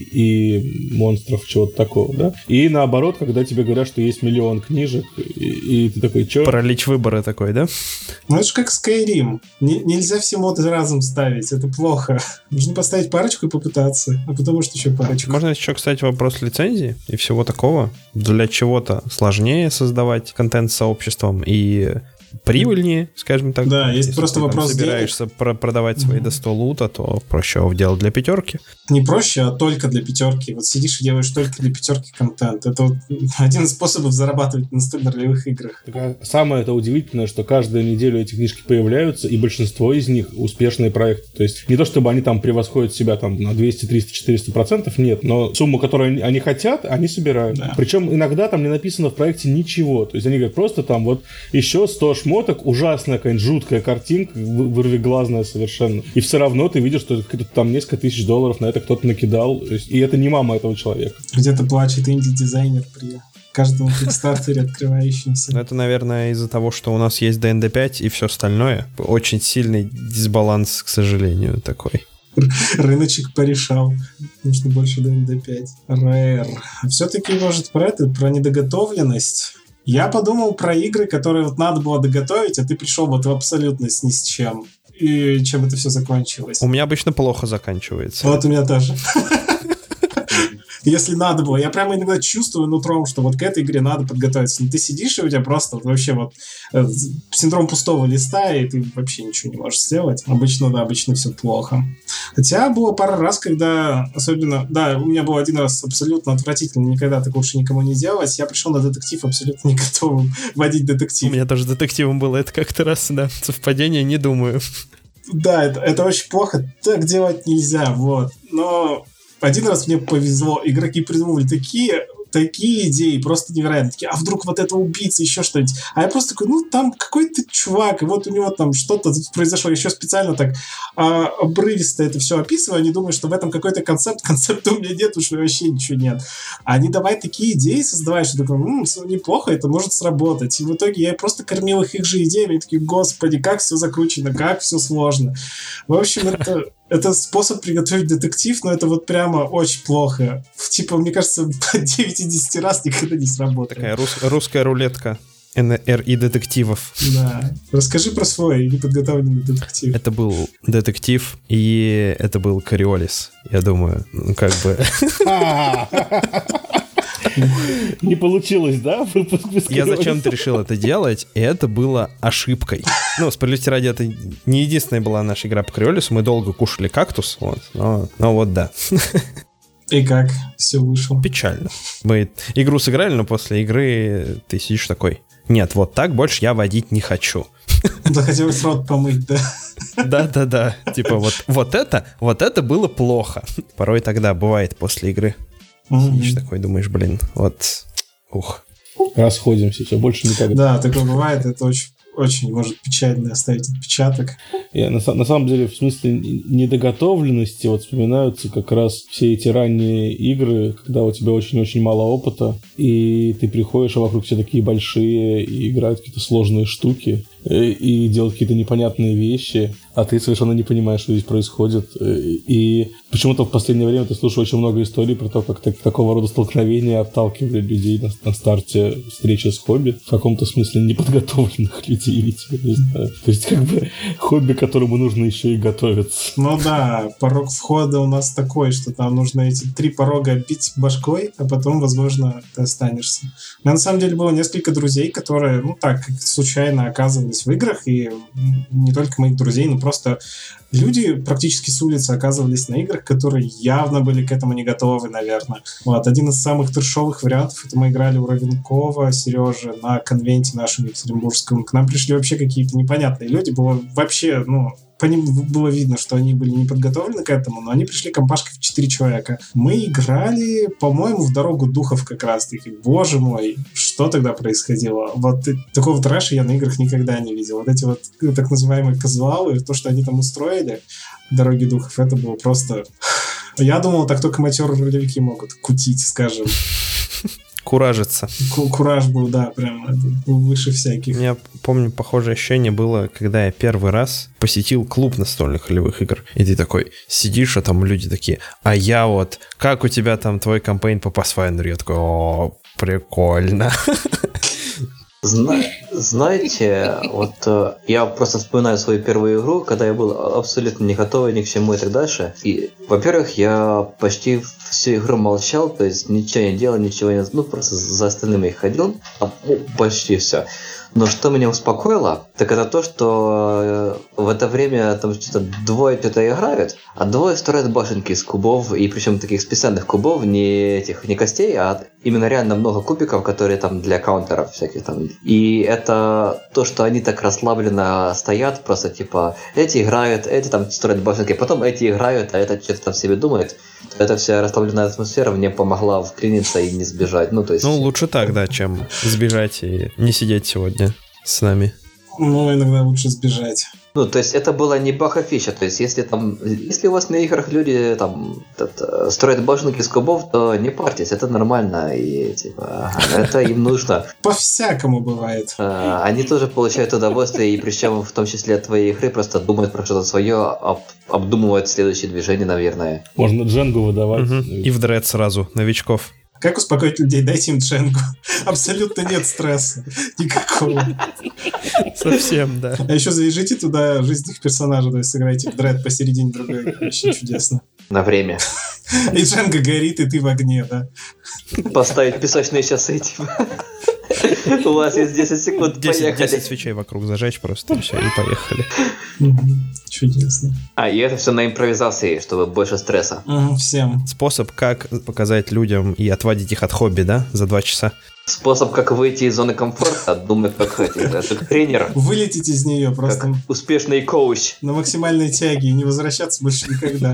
Speaker 4: и, и монстров, чего-то такого, да, и наоборот, когда тебе говорят, что есть миллион книжек, и, и ты такой, чё?
Speaker 1: Паралич выбора такой. Да?
Speaker 2: Ну, это же как Skyrim. Н- нельзя все моды разом ставить. Это плохо. Нужно поставить парочку и попытаться. А потом, может, еще парочку.
Speaker 1: Можно еще, кстати, вопрос лицензии и всего такого. Для чего-то сложнее создавать контент с сообществом и прибыльнее, скажем так.
Speaker 2: Да, есть
Speaker 1: если
Speaker 2: просто
Speaker 1: ты,
Speaker 2: вопрос
Speaker 1: там, собираешься про- продавать свои mm-hmm. до сто лута, то проще его делать для пятерки.
Speaker 2: Не проще, а только для пятерки. Вот сидишь и делаешь только для пятерки контент. Это вот один из способов зарабатывать на столь ролевых играх.
Speaker 4: Самое это удивительное, что каждую неделю эти книжки появляются, и большинство из них успешные проекты. То есть не то, чтобы они там превосходят себя там на двести, триста, четыреста процентов, нет, но сумму, которую они хотят, они собирают. Да. Причем иногда там не написано в проекте ничего. То есть они говорят просто там вот еще сто шмоток, ужасная какая-нибудь жуткая картинка, вырвиглазная совершенно. И все равно ты видишь, что там несколько тысяч долларов на это кто-то накидал. То есть, и это не мама этого человека.
Speaker 2: Где-то плачет инди-дизайнер при каждом кикстартере открывающемся.
Speaker 1: Это, наверное, из-за того, что у нас есть ди эн ди пять и все остальное. Очень сильный дисбаланс, к сожалению, такой.
Speaker 2: Рыночек порешал. Нужно больше ди эн ди пять. Рэр. Все-таки, может, про это, про недоготовленность. Я подумал про игры, которые вот надо было доготовить, а ты пришел вот в абсолютность ни с чем. И чем это все закончилось.
Speaker 1: У меня обычно плохо заканчивается.
Speaker 2: Вот у меня тоже. Если надо было. Я прямо иногда чувствую нутром, что вот к этой игре надо подготовиться. Но ты сидишь, и у тебя просто вот вообще вот э, синдром пустого листа, и ты вообще ничего не можешь сделать. Обычно, да, обычно все плохо. Хотя было пару раз, когда особенно... Да, у меня был один раз абсолютно отвратительно, никогда так лучше никому не делать. Я пришел на детектив абсолютно не готовым водить детектив.
Speaker 1: У меня тоже детективом было это как-то раз, да. Совпадение, не думаю.
Speaker 2: Да, это, это очень плохо. Так делать нельзя, вот. Но... Один раз мне повезло, игроки придумывали такие, такие идеи, просто невероятные. Такие, а вдруг вот это убийца, еще что-нибудь. А я просто такой, ну, там какой-то чувак, и вот у него там что-то произошло. Еще специально так а, обрывисто это все описываю. Они думают, что в этом какой-то концепт. Концепта у меня нет, уж вообще ничего нет. А они давай такие идеи создавают, что такое, м-м, неплохо, это может сработать. И в итоге я просто кормил их их же идеями. И такие, господи, как все закручено, как все сложно. В общем, это... Это способ приготовить детектив, но это вот прямо очень плохо. Типа, мне кажется, девять из десяти раз никогда не сработает.
Speaker 1: Такая рус- русская рулетка эн эр и детективов.
Speaker 2: Да. Расскажи про свой неподготовленный детектив.
Speaker 1: Это был детектив, и это был Кориолис. Я думаю, ну как бы...
Speaker 4: Не получилось, да?
Speaker 1: Я зачем-то решил это делать, и это было ошибкой. Ну, справедливости ради, это не единственная была наша игра по Кориолису. Мы долго кушали кактус, вот, но, но вот да.
Speaker 2: И как все вышло?
Speaker 1: Печально. Мы игру сыграли, но после игры ты сидишь такой, нет, вот так больше я водить не хочу.
Speaker 2: Захотелось рот помыть, да?
Speaker 1: Да-да-да, типа вот, вот это, вот это было плохо. Порой тогда бывает после игры. Сидишь такой, думаешь, блин, вот, ух.
Speaker 4: Расходимся, все, больше никогда.
Speaker 2: Да, такое бывает, это очень, очень может печально оставить отпечаток.
Speaker 4: Я, на, на самом деле, в смысле недоготовленности вот вспоминаются как раз все эти ранние игры, когда у тебя очень-очень мало опыта, и ты приходишь, а вокруг все такие большие, и играют какие-то сложные штуки, и, и делают какие-то непонятные вещи, а ты совершенно не понимаешь, что здесь происходит. И почему-то в последнее время ты слушаешь очень много историй про то, как так, такого рода столкновения отталкивали людей на, на старте встречи с хобби. В каком-то смысле неподготовленных людей, видимо, не знаю. То есть как бы хобби, к которому нужно еще и готовиться.
Speaker 2: Ну да, порог входа у нас такой, что там нужно эти три порога бить башкой, а потом, возможно, ты останешься. У меня на самом деле было несколько друзей, которые, ну так, случайно оказывались в играх, и не только моих друзей, но просто люди практически с улицы оказывались на играх, которые явно были к этому не готовы, наверное. Вот. Один из самых трешовых вариантов — это мы играли у Равенкова, Сережи, на конвенте нашем екатеринбургском. К нам пришли вообще какие-то непонятные люди. Было вообще, ну, по ним было видно, что они были не подготовлены к этому, но они пришли компашкой в четыре человека. Мы играли, по-моему, в «Дорогу духов» как раз-таки. Боже мой, что тогда происходило? Вот такого трэша я на играх никогда не видел. Вот эти вот так называемые казуалы, то, что они там устроили в «Дороге духов», это было просто... Я думал, так только матерые ролевики могут кутить, скажем.
Speaker 1: Куражиться.
Speaker 2: Кураж был, да, прям выше всяких.
Speaker 1: У меня, помню, похожее ощущение было, когда я первый раз посетил клуб настольных ролевых игр. И ты такой сидишь, а там люди такие, а я вот, как у тебя там твой кампейн по Pathfinder? Я такой, о, прикольно.
Speaker 3: Зна- знаете, вот э, я просто вспоминаю свою первую игру, когда я был абсолютно не готовый ни к чему и так дальше. И, во-первых, я почти всю игру молчал, то есть ничего не делал, ничего не... Ну, просто за остальными ходил, а, ну, почти все. Но что меня успокоило, так это то, что в это время там что-то двое что-то играют, а двое строят башенки из кубов, и причем таких специальных кубов, не этих, не костей, а именно реально много кубиков, которые там для каунтеров всяких там. И это то, что они так расслабленно стоят, просто типа эти играют, эти там строят башенки, потом эти играют, а этот что-то там себе думает. Эта вся расслабленная атмосфера мне помогла вклиниться и не сбежать. Ну, то есть...
Speaker 1: ну лучше так, да, чем сбежать и не сидеть сегодня с нами.
Speaker 2: Ну, иногда лучше сбежать.
Speaker 3: Ну, то есть это была не баха-фича, то есть если там, если у вас на играх люди там этот, строят башенки из кубов, то не парьтесь, это нормально, и типа, это им нужно.
Speaker 2: По-всякому бывает.
Speaker 3: Они тоже получают удовольствие, и причем в том числе от твоей игры просто думают про что-то свое, об, обдумывают следующее движение, наверное.
Speaker 4: Можно Дженгу выдавать.
Speaker 1: Угу. И в дред сразу, новичков.
Speaker 2: Как успокоить людей? Дайте им Дженгу. Абсолютно нет стресса. Никакого.
Speaker 1: Совсем, да.
Speaker 2: А еще завяжите туда жизнь их персонажа, то есть сыграйте в дред посередине другой. Вообще чудесно.
Speaker 3: На время.
Speaker 2: И Дженга горит, и ты в огне, да.
Speaker 3: Поставить песочные часы, типа. У вас есть десять секунд, поехали.
Speaker 1: десять свечей вокруг зажечь просто, и все, и поехали.
Speaker 2: Чудесно.
Speaker 3: А, и это все на импровизации, чтобы больше стресса.
Speaker 2: Угу, всем.
Speaker 1: Способ, как показать людям и отводить их от хобби, да, за два часа.
Speaker 3: Способ, как выйти из зоны комфорта, думать, как это, как тренер.
Speaker 2: Вылететь из нее просто.
Speaker 3: Как успешный коуч.
Speaker 2: На максимальной тяге и не возвращаться больше никогда.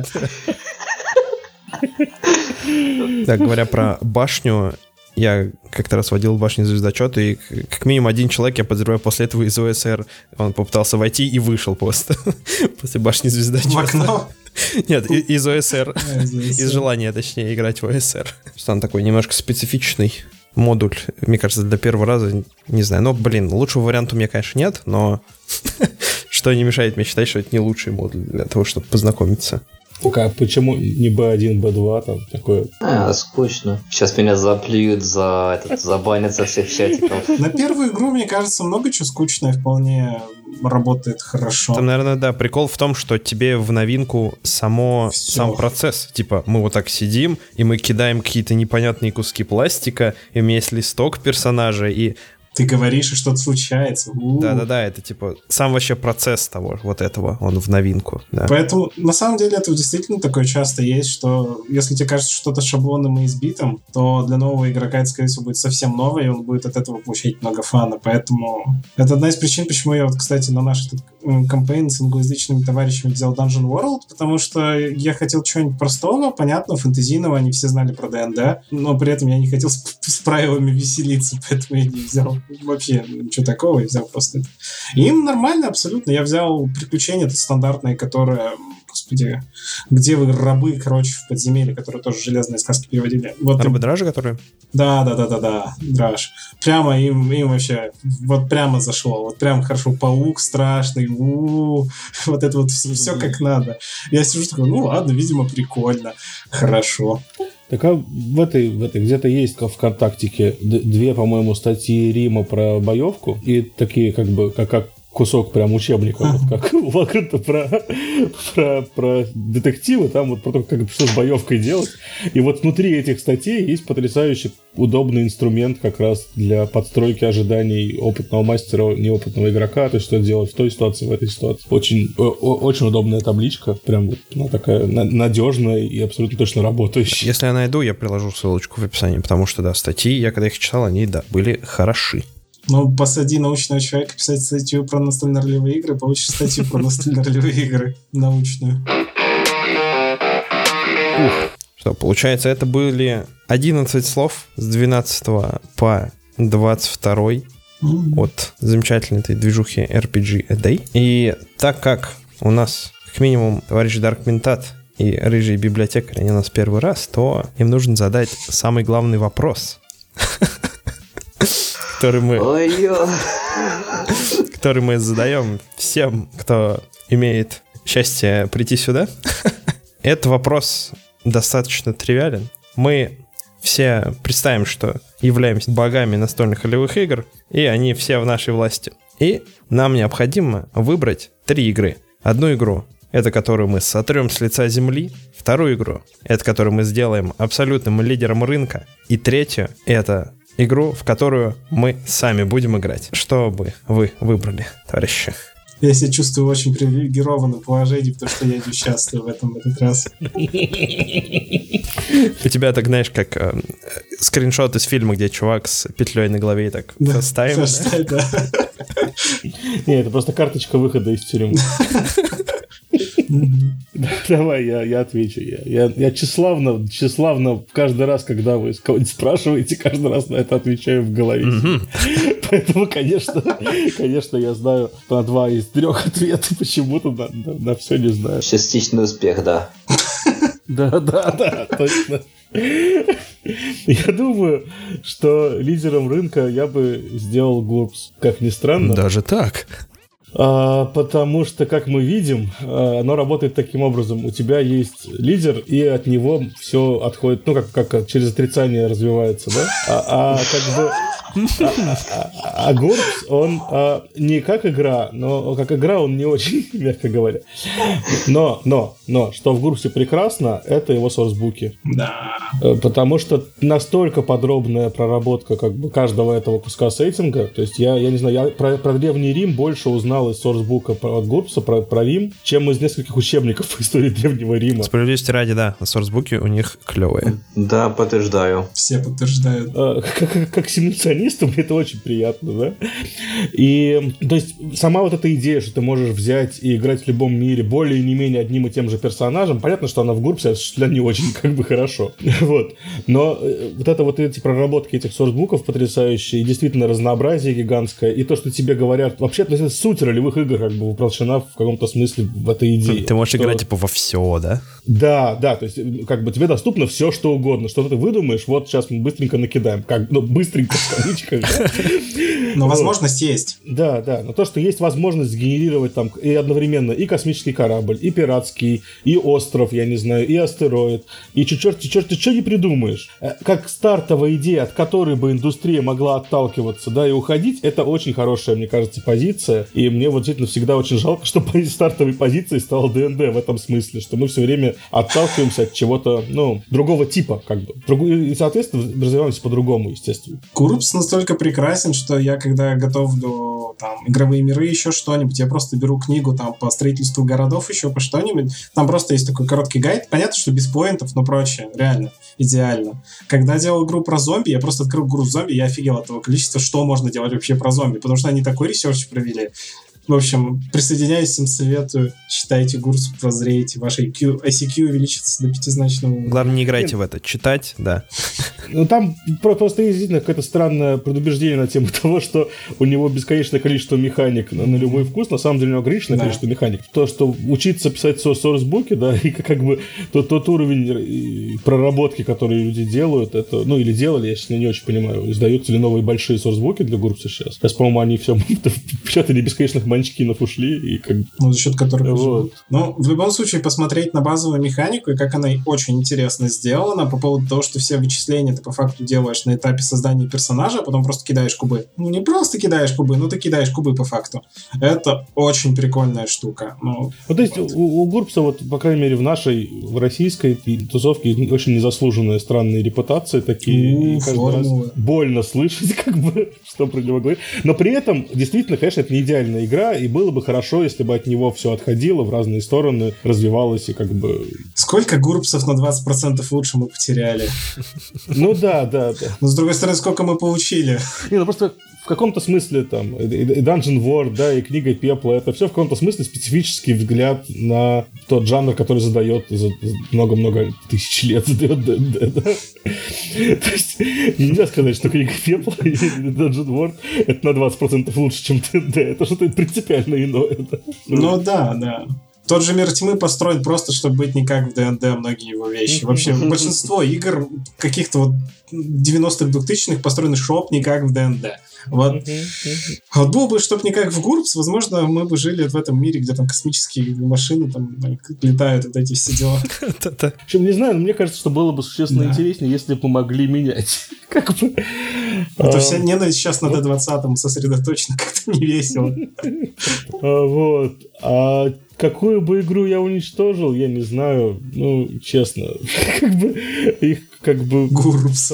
Speaker 1: Так, говоря про башню, я как-то раз водил башню звездочета, и как минимум один человек, я подозреваю, после этого из ОСР, он попытался войти и вышел просто после башни звездочета.
Speaker 2: В окно?
Speaker 1: Нет, из ОСР.
Speaker 2: А, из ОСР.
Speaker 1: Из желания, точнее, играть в ОСР. Там такой немножко специфичный модуль, мне кажется, для первого раза, не знаю. Но, блин, лучшего варианта у меня, конечно, нет, но что не мешает мне считать, что это не лучший модуль для того, чтобы познакомиться.
Speaker 4: А почему не би один, би два там такое?
Speaker 3: А, скучно. Сейчас меня заплюют за этот, забанят со всех чатиков.
Speaker 2: На первую игру, мне кажется, много чего скучное вполне работает хорошо.
Speaker 1: Там, наверное, да, прикол в том, что тебе в новинку само,
Speaker 2: Всё.
Speaker 1: сам процесс. Типа, мы вот так сидим, и мы кидаем какие-то непонятные куски пластика, и у меня есть листок персонажа, и
Speaker 2: Ты говоришь, и что-то случается. У-у-у.
Speaker 1: Да-да-да, это типа сам вообще процесс того, вот этого, он в новинку. Да.
Speaker 2: Поэтому, на самом деле, это действительно такое часто есть, что если тебе кажется что-то шаблонным и избитым, то для нового игрока это, скорее всего, будет совсем новое, и он будет от этого получать много фана. Поэтому это одна из причин, почему я вот, кстати, на наш этот кампейн с англоязычными товарищами взял Dungeon World, потому что я хотел чего-нибудь простого, понятного, фэнтезийного, они все знали про ДНД, но при этом я не хотел с, с правилами веселиться, поэтому я не взял вообще ничего такого, я взял просто это. И им нормально абсолютно. Я взял приключения это стандартные, которые, господи, где вы рабы, короче, в подземелье, которые тоже железные сказки переводили. Вот
Speaker 1: рабы Дражи, которые?
Speaker 2: Да, да, да, да, да, Драж. Прямо им, им вообще, вот прямо зашло, вот прям хорошо, паук страшный, у-у-у, вот это вот все, все как надо. Я сижу такой, ну ладно, видимо, прикольно, хорошо.
Speaker 4: Так а в этой, в этой где-то есть в ВКонтактике две, по-моему, статьи Рима про боевку и такие как бы как, как кусок прям учебника, вот как у Вагрента про, про, про детективы, там вот про то, как, что с боевкой делать. И вот внутри этих статей есть потрясающий удобный инструмент как раз для подстройки ожиданий опытного мастера, неопытного игрока, то есть что делать в той ситуации, в этой ситуации. Очень, о, очень удобная табличка, прям вот она такая надежная и абсолютно точно работающая.
Speaker 1: Если я найду, я приложу ссылочку в описании, потому что, да, статьи, я когда их читал, они, да, были хороши.
Speaker 2: Ну, посади научного человека писать статью про настольно-ролевые игры, получишь статью про настольно-ролевые игры научную.
Speaker 1: Ух. Что, получается, это были одиннадцать слов с двенадцатого по двадцать второй mm-hmm. от замечательной этой движухи эр пи джи A Day. И так как у нас, как минимум, товарищ Дарк Ментат и рыжий библиотекарь, они у нас первый раз, то им нужно задать самый главный вопрос. Который мы, который мы задаем всем, кто имеет счастье прийти сюда. Этот вопрос достаточно тривиален. Мы все представим, что являемся богами настольных ролевых игр, и они все в нашей власти. И нам необходимо выбрать три игры. Одну игру — это которую мы сотрем с лица земли. Вторую игру — это которую мы сделаем абсолютным лидером рынка. И третью — это игру, в которую мы сами будем играть. Что бы вы выбрали, товарищи?
Speaker 2: Я себя чувствую в очень привилегированном положении, потому что я не участвую в этом в этот раз.
Speaker 1: У тебя так, знаешь, как э, скриншот из фильма, где чувак с петлей на голове и так составим.
Speaker 2: Да.
Speaker 4: Не, это просто карточка выхода из тюрьмы. Давай, я, я отвечу. Я, я, я тщеславно, тщеславно каждый раз, когда вы кого-нибудь спрашиваете, каждый раз на это отвечаю в голове. Mm-hmm. Поэтому, конечно, конечно, я знаю на два из трех ответов, почему-то на, на, на все не знаю.
Speaker 3: Частичный успех, да.
Speaker 4: Да, да, да, точно. Я думаю, что лидером рынка я бы сделал Гурпс, как ни странно.
Speaker 1: Даже так?
Speaker 4: А, потому что, как мы видим, оно работает таким образом. У тебя есть лидер, и от него все отходит, ну, как, как через отрицание развивается, да? А, а как бы... А, а, а, а Гурпс, он а, не как игра, но как игра он не очень, мягко говоря. Но, но, но, что в Гурпсе прекрасно, это его сорсбуки.
Speaker 2: Да.
Speaker 4: Потому что настолько подробная проработка как бы каждого этого куска сеттинга. То есть я, я не знаю, я про, про Древний Рим больше узнал из сорсбука от Гурпса про, про Рим, чем из нескольких учебников по истории Древнего Рима.
Speaker 1: Справедливости ради, да, сорсбуки у них клевые.
Speaker 3: Да, подтверждаю.
Speaker 2: Все подтверждают.
Speaker 4: А, как, как, как симуляционистам это очень приятно, да? И, то есть, сама вот эта идея, что ты можешь взять и играть в любом мире более или не менее одним и тем же персонажем, понятно, что она в Гурпсе осуществлена не очень как бы хорошо. Вот. Но вот это вот эти проработки этих сорсбуков потрясающие, и действительно разнообразие гигантское, и то, что тебе говорят, вообще-то суть ролевых игр как бы воплощена в каком-то смысле в этой идее.
Speaker 1: Ты можешь
Speaker 4: что...
Speaker 1: играть типа во все, да?
Speaker 4: Да, да, то есть как бы тебе доступно все, что угодно. Что ты выдумаешь, вот сейчас мы быстренько накидаем. Как, ну, быстренько в кавычках.
Speaker 2: Но возможность есть.
Speaker 4: Да, да. Но то, что есть возможность сгенерировать там и одновременно и космический корабль, и пиратский, и остров, я не знаю, и астероид, и черт, черт, ты что не придумаешь? Как стартовая идея, от которой бы индустрия могла отталкиваться, да, и уходить, это очень хорошая, мне кажется, позиция. И мне вот действительно всегда очень жалко, что стартовой позицией стал ДНД в этом смысле, что мы все время отталкиваемся от чего-то, ну, другого типа, как бы. И, соответственно, развиваемся по-другому, естественно.
Speaker 2: Гурпс настолько прекрасен, что я, когда готовлю там игровые миры, еще что-нибудь, я просто беру книгу там по строительству городов, еще по что-нибудь. Там просто есть такой короткий гайд. Понятно, что без поинтов, но прочее. Реально. Идеально. Когда делал игру про зомби, я просто открыл игру зомби, я офигел от того количества, что можно делать вообще про зомби, потому что они такой ресерч провели. В общем, присоединяюсь, всем советую. Читайте Гурс, прозреете. Ваш ай кью, ай си кью увеличится до пятизначного.
Speaker 1: Главное, не играйте Нет. в это. Читать, да.
Speaker 4: Ну, там просто действительно какое-то странное предубеждение на тему того, что у него бесконечное количество механик на, на любой вкус. На самом деле, у него ограниченное да. количество механик. То, что учиться писать сорсбуки, да, и как бы тот, тот уровень проработки, которые люди делают, это, ну, или делали, я сейчас не очень понимаю, издаются ли новые большие сорсбуки для Гурса сейчас. Сейчас, по-моему, они все печатали бесконечных манчкинов ушли. И как...
Speaker 2: Ну, за счет которых вот. Живут. Ну, в любом случае, посмотреть на базовую механику, и как она очень интересно сделана, по поводу того, что все вычисления ты по факту делаешь на этапе создания персонажа, а потом просто кидаешь кубы. Ну, не просто кидаешь кубы, но ты кидаешь кубы по факту. Это очень прикольная штука. Ну,
Speaker 4: вот, то есть вот. у, у Гурпса, вот, по крайней мере, в нашей, в российской тусовке очень незаслуженные странные репутации такие.
Speaker 2: У, каждый раз
Speaker 4: больно слышать, как бы, что про него говорить. Но при этом, действительно, конечно, это не идеальная игра, и было бы хорошо, если бы от него все отходило в разные стороны, развивалось и как бы...
Speaker 2: Сколько Гурпсов на двадцать процентов лучше мы потеряли?
Speaker 4: Ну да, да, да.
Speaker 2: Но с другой стороны, сколько мы получили?
Speaker 4: Не, ну просто в каком-то смысле там и Dungeon World, да, и Книга Пепла, это все в каком-то смысле специфический взгляд на тот жанр, который задает за много-много тысяч лет задает ди энд ди, да? То есть нельзя сказать, что Книга Пепла и Dungeon World это на двадцать процентов лучше, чем ди энд ди. Это что-то принципиально иное. Да?
Speaker 2: Ну да, да. Тот же Мир Тьмы построен просто, чтобы быть не как в ди энд ди, многие его вещи. Вообще, большинство игр каких-то вот девяностых, двухтысячных построены шоп не как в ди энд ди. Вот. Вот было бы, чтобы не как в Гурпс, возможно, мы бы жили в этом мире, где там космические машины там летают, вот эти все дела.
Speaker 4: В общем, не знаю, но мне кажется, что было бы существенно интереснее, если бы могли менять. Как бы...
Speaker 2: А то вся ненависть сейчас на ди двадцать сосредоточена, как-то не весело.
Speaker 4: Вот. А какую бы игру я уничтожил, я не знаю. Ну, честно. Как бы их как бы...
Speaker 2: Гурпс.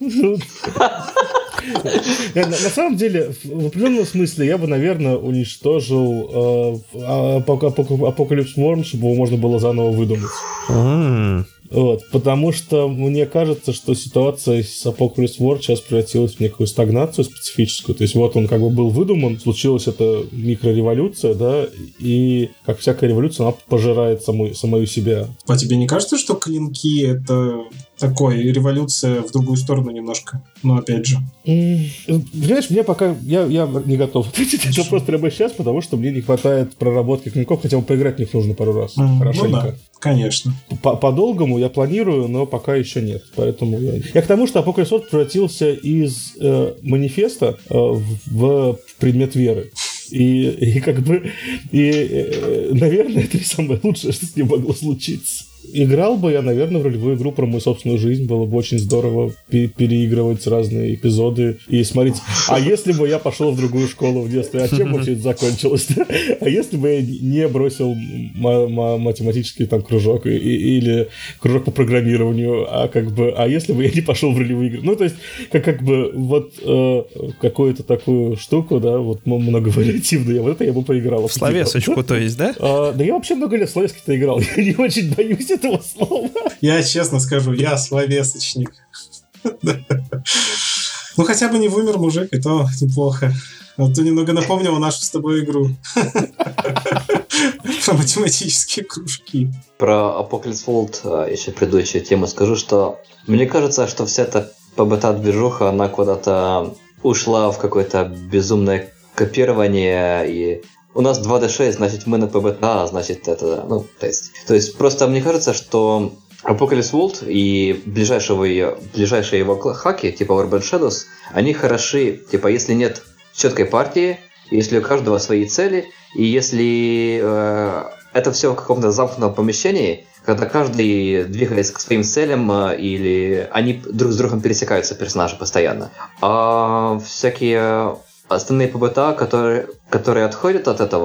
Speaker 4: На самом деле, в определенном смысле я бы, наверное, уничтожил Apocalypse World, чтобы его можно было заново выдумать. Вот, потому что мне кажется, что ситуация с Apocalypse World сейчас превратилась в некую стагнацию специфическую. То есть вот он как бы был выдуман, случилась эта микрореволюция, да, и как всякая революция, она пожирает саму, самую себя.
Speaker 2: А тебе не кажется, что клинки — это такой революция в другую сторону немножко? Но опять же.
Speaker 4: Знаешь, мне пока... Я, я не готов ответить на этот вопрос прямо сейчас, потому что мне не хватает проработки клинков, хотя бы поиграть в них нужно пару раз. Mm, хорошенько. Ну да,
Speaker 2: конечно.
Speaker 4: По-долгому я планирую, но пока еще нет. Поэтому я... Я к тому, что Apocalypse World превратился из э, манифеста э, в, в предмет веры. И, и как бы... И, э, наверное, это не самое лучшее, что с ним могло случиться. Играл бы я, наверное, в ролевую игру про мою собственную жизнь. Было бы очень здорово переигрывать разные эпизоды и смотреть. А если бы я пошел в другую школу в детстве, а чем бы все это закончилось? А если бы я не бросил математический там кружок и, или кружок по программированию, а как бы, а если бы я не пошел в ролевые игры? Ну, то есть, как, как бы вот э, какую-то такую штуку, да, вот многовариативную, вот это я бы поиграл.
Speaker 1: В словесочку, то есть, да?
Speaker 4: А, да я вообще много лет в словески-то играл. Я не очень боюсь этого слова.
Speaker 2: Я честно скажу, я словесочник. Ну, хотя бы не вымер мужик, и то неплохо. Вот ты немного напомнила нашу с тобой игру. Про математические кружки.
Speaker 3: Про Apocalypse World еще предыдущую тему скажу, что мне кажется, что вся эта пи би ти-движуха, она куда-то ушла в какое-то безумное копирование, и у нас два дэ шесть, значит, мы на пи би ти, а, значит, это, ну, то есть, то есть просто мне кажется, что Apocalypse World и ближайшие, ближайшие его хаки, типа Urban Shadows, они хороши, типа, если нет четкой партии, если у каждого свои цели, и если э, это все в каком-то замкнутом помещении, когда каждый двигается к своим целям, э, или они друг с другом пересекаются, персонажи, постоянно. А всякие остальные пи би ти, которые, которые отходят от этого,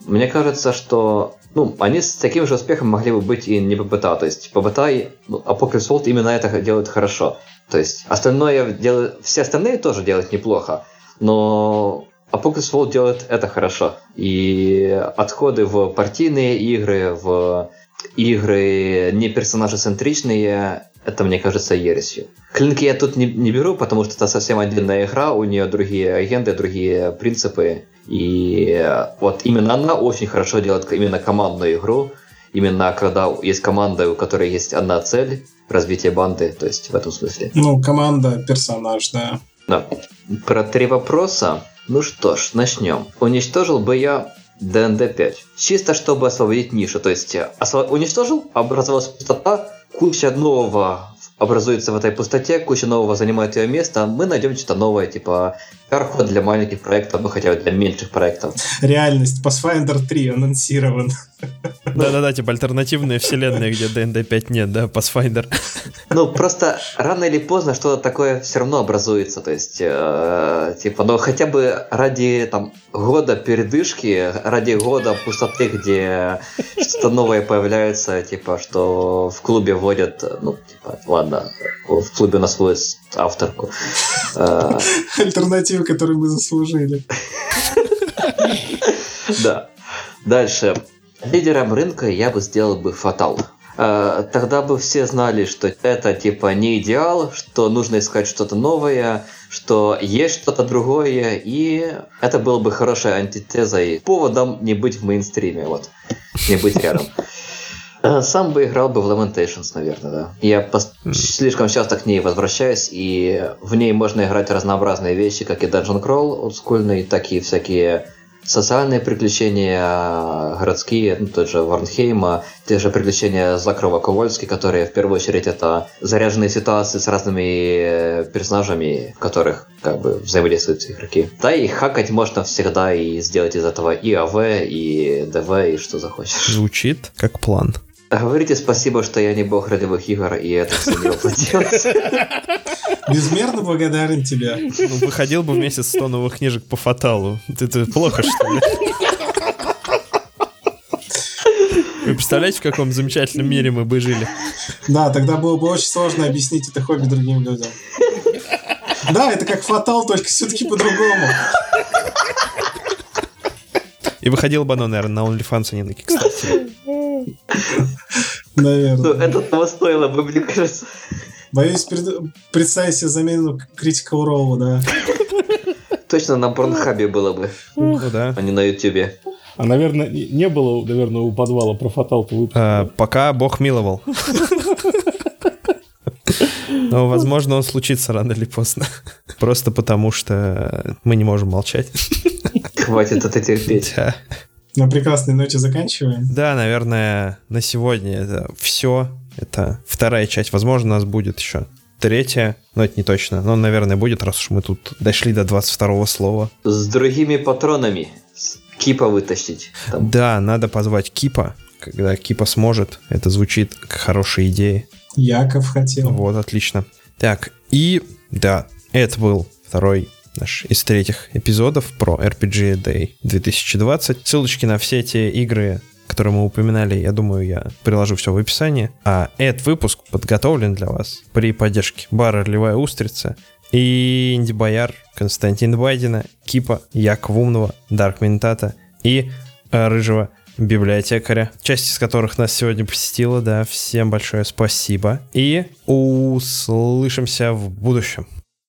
Speaker 3: Мне кажется, что ну, они с таким же успехом могли бы быть и не ПБТА. То есть ПБТА, ну, Apocalypse World именно это делают хорошо. То есть остальное делают, все остальные тоже делают неплохо, но Apocalypse World делает это хорошо. И отходы в партийные игры, в игры не персонажецентричные, это, мне кажется, ересью. Клинки я тут не, не беру, потому что это совсем отдельная игра, у нее другие агенды, другие принципы. И вот именно она очень хорошо делает именно командную игру. Именно когда есть команда, у которой есть одна цель, развитие банды, то есть в этом смысле.
Speaker 2: Ну, команда, персонаж, да.
Speaker 3: Да. Про три вопроса. Ну что ж, начнем. Уничтожил бы я ди энд ди пять. Чисто чтобы освободить нишу. То есть осво- уничтожил, образовалась пустота, куча нового образуется в этой пустоте, куча нового занимает ее место, мы найдем что-то новое, типа перход для маленьких проектов, ну хотя бы для меньших проектов.
Speaker 2: Реальность. Pathfinder три анонсирован.
Speaker 1: Да-да-да, типа альтернативные вселенные, где ди энд ди пять нет, да, Pathfinder.
Speaker 3: Ну, просто рано или поздно что-то такое все равно образуется, то есть, э, типа, ну, хотя бы ради, там, года передышки, ради года пустоты, где что-то новое появляется, типа, что в клубе вводят, ну, типа, ладно, в клубе у нас вводят авторку.
Speaker 2: Альтернатива, которую мы заслужили.
Speaker 3: Да. Дальше. Лидером рынка я бы сделал бы Фатал. Тогда бы все знали, что это типа не идеал, что нужно искать что-то новое, что есть что-то другое, и это было бы хорошей антитезой, поводом не быть в мейнстриме, вот, не быть рядом. Сам бы играл бы в Lamentations, наверное, да. Я пос- слишком часто к ней возвращаюсь, и в ней можно играть разнообразные вещи, как и Dungeon Crawl олдскульный, так и всякие социальные приключения, городские, ну, тот же Варнхейма, те же приключения Закрова Ковальски, которые в первую очередь это заряженные ситуации с разными персонажами, в которых как бы взаимодействуют игроки. Да, и хакать можно всегда и сделать из этого и АВ, и ДВ, и что захочешь.
Speaker 1: Звучит как план.
Speaker 3: Говорите спасибо, что я не бог ролевых игр, и это все не воплотилось.
Speaker 2: Безмерно благодарен тебе.
Speaker 1: Ну, выходил бы в месяц сто новых книжек по Фаталу. Это плохо, что ли? Вы представляете, в каком замечательном мире мы бы жили?
Speaker 2: Да, тогда было бы очень сложно объяснить это хобби другим людям. Да, это как Фатал, только все-таки по-другому.
Speaker 1: И выходил бы оно, наверное, на OnlyFans, а не на Kickstarter.
Speaker 2: Наверное.
Speaker 3: Ну, это того стоило бы, мне кажется.
Speaker 2: Боюсь пред... представить себе замену Critical Role, да.
Speaker 3: Точно на Порнхабе было бы,
Speaker 1: Ну да.
Speaker 3: а не на Ютубе.
Speaker 4: А, наверное, не было, наверное, у подвала про Фатал-то выпуска.
Speaker 1: А, пока Бог миловал. Но, возможно, он случится рано или поздно. Просто потому, что мы не можем молчать.
Speaker 3: Хватит это терпеть.
Speaker 1: Да.
Speaker 2: На прекрасной ноте заканчиваем.
Speaker 1: Да, наверное, на сегодня это все. Это вторая часть. Возможно, у нас будет еще третья, но это не точно. Но, наверное, будет, раз уж мы тут дошли до двадцать второго слова.
Speaker 3: С другими патронами. Кипа вытащить. Там.
Speaker 1: Да, надо позвать Кипа. Когда Кипа сможет, это звучит как хорошая идея.
Speaker 2: Яков хотел.
Speaker 1: Вот, отлично. Так, и да, это был второй наш из третьих эпизодов про эр пи джи Day две тысячи двадцать. Ссылочки на все те игры, которые мы упоминали, я думаю, я приложу все в описании. А этот выпуск подготовлен для вас при поддержке бара «Ролевая устрица» и инди-бояр Константина Байдина, Кипа, Якова Умного, Дарк Ментата и э, Рыжего библиотекаря, часть из которых нас сегодня посетила. Да, всем большое спасибо. И услышимся в будущем.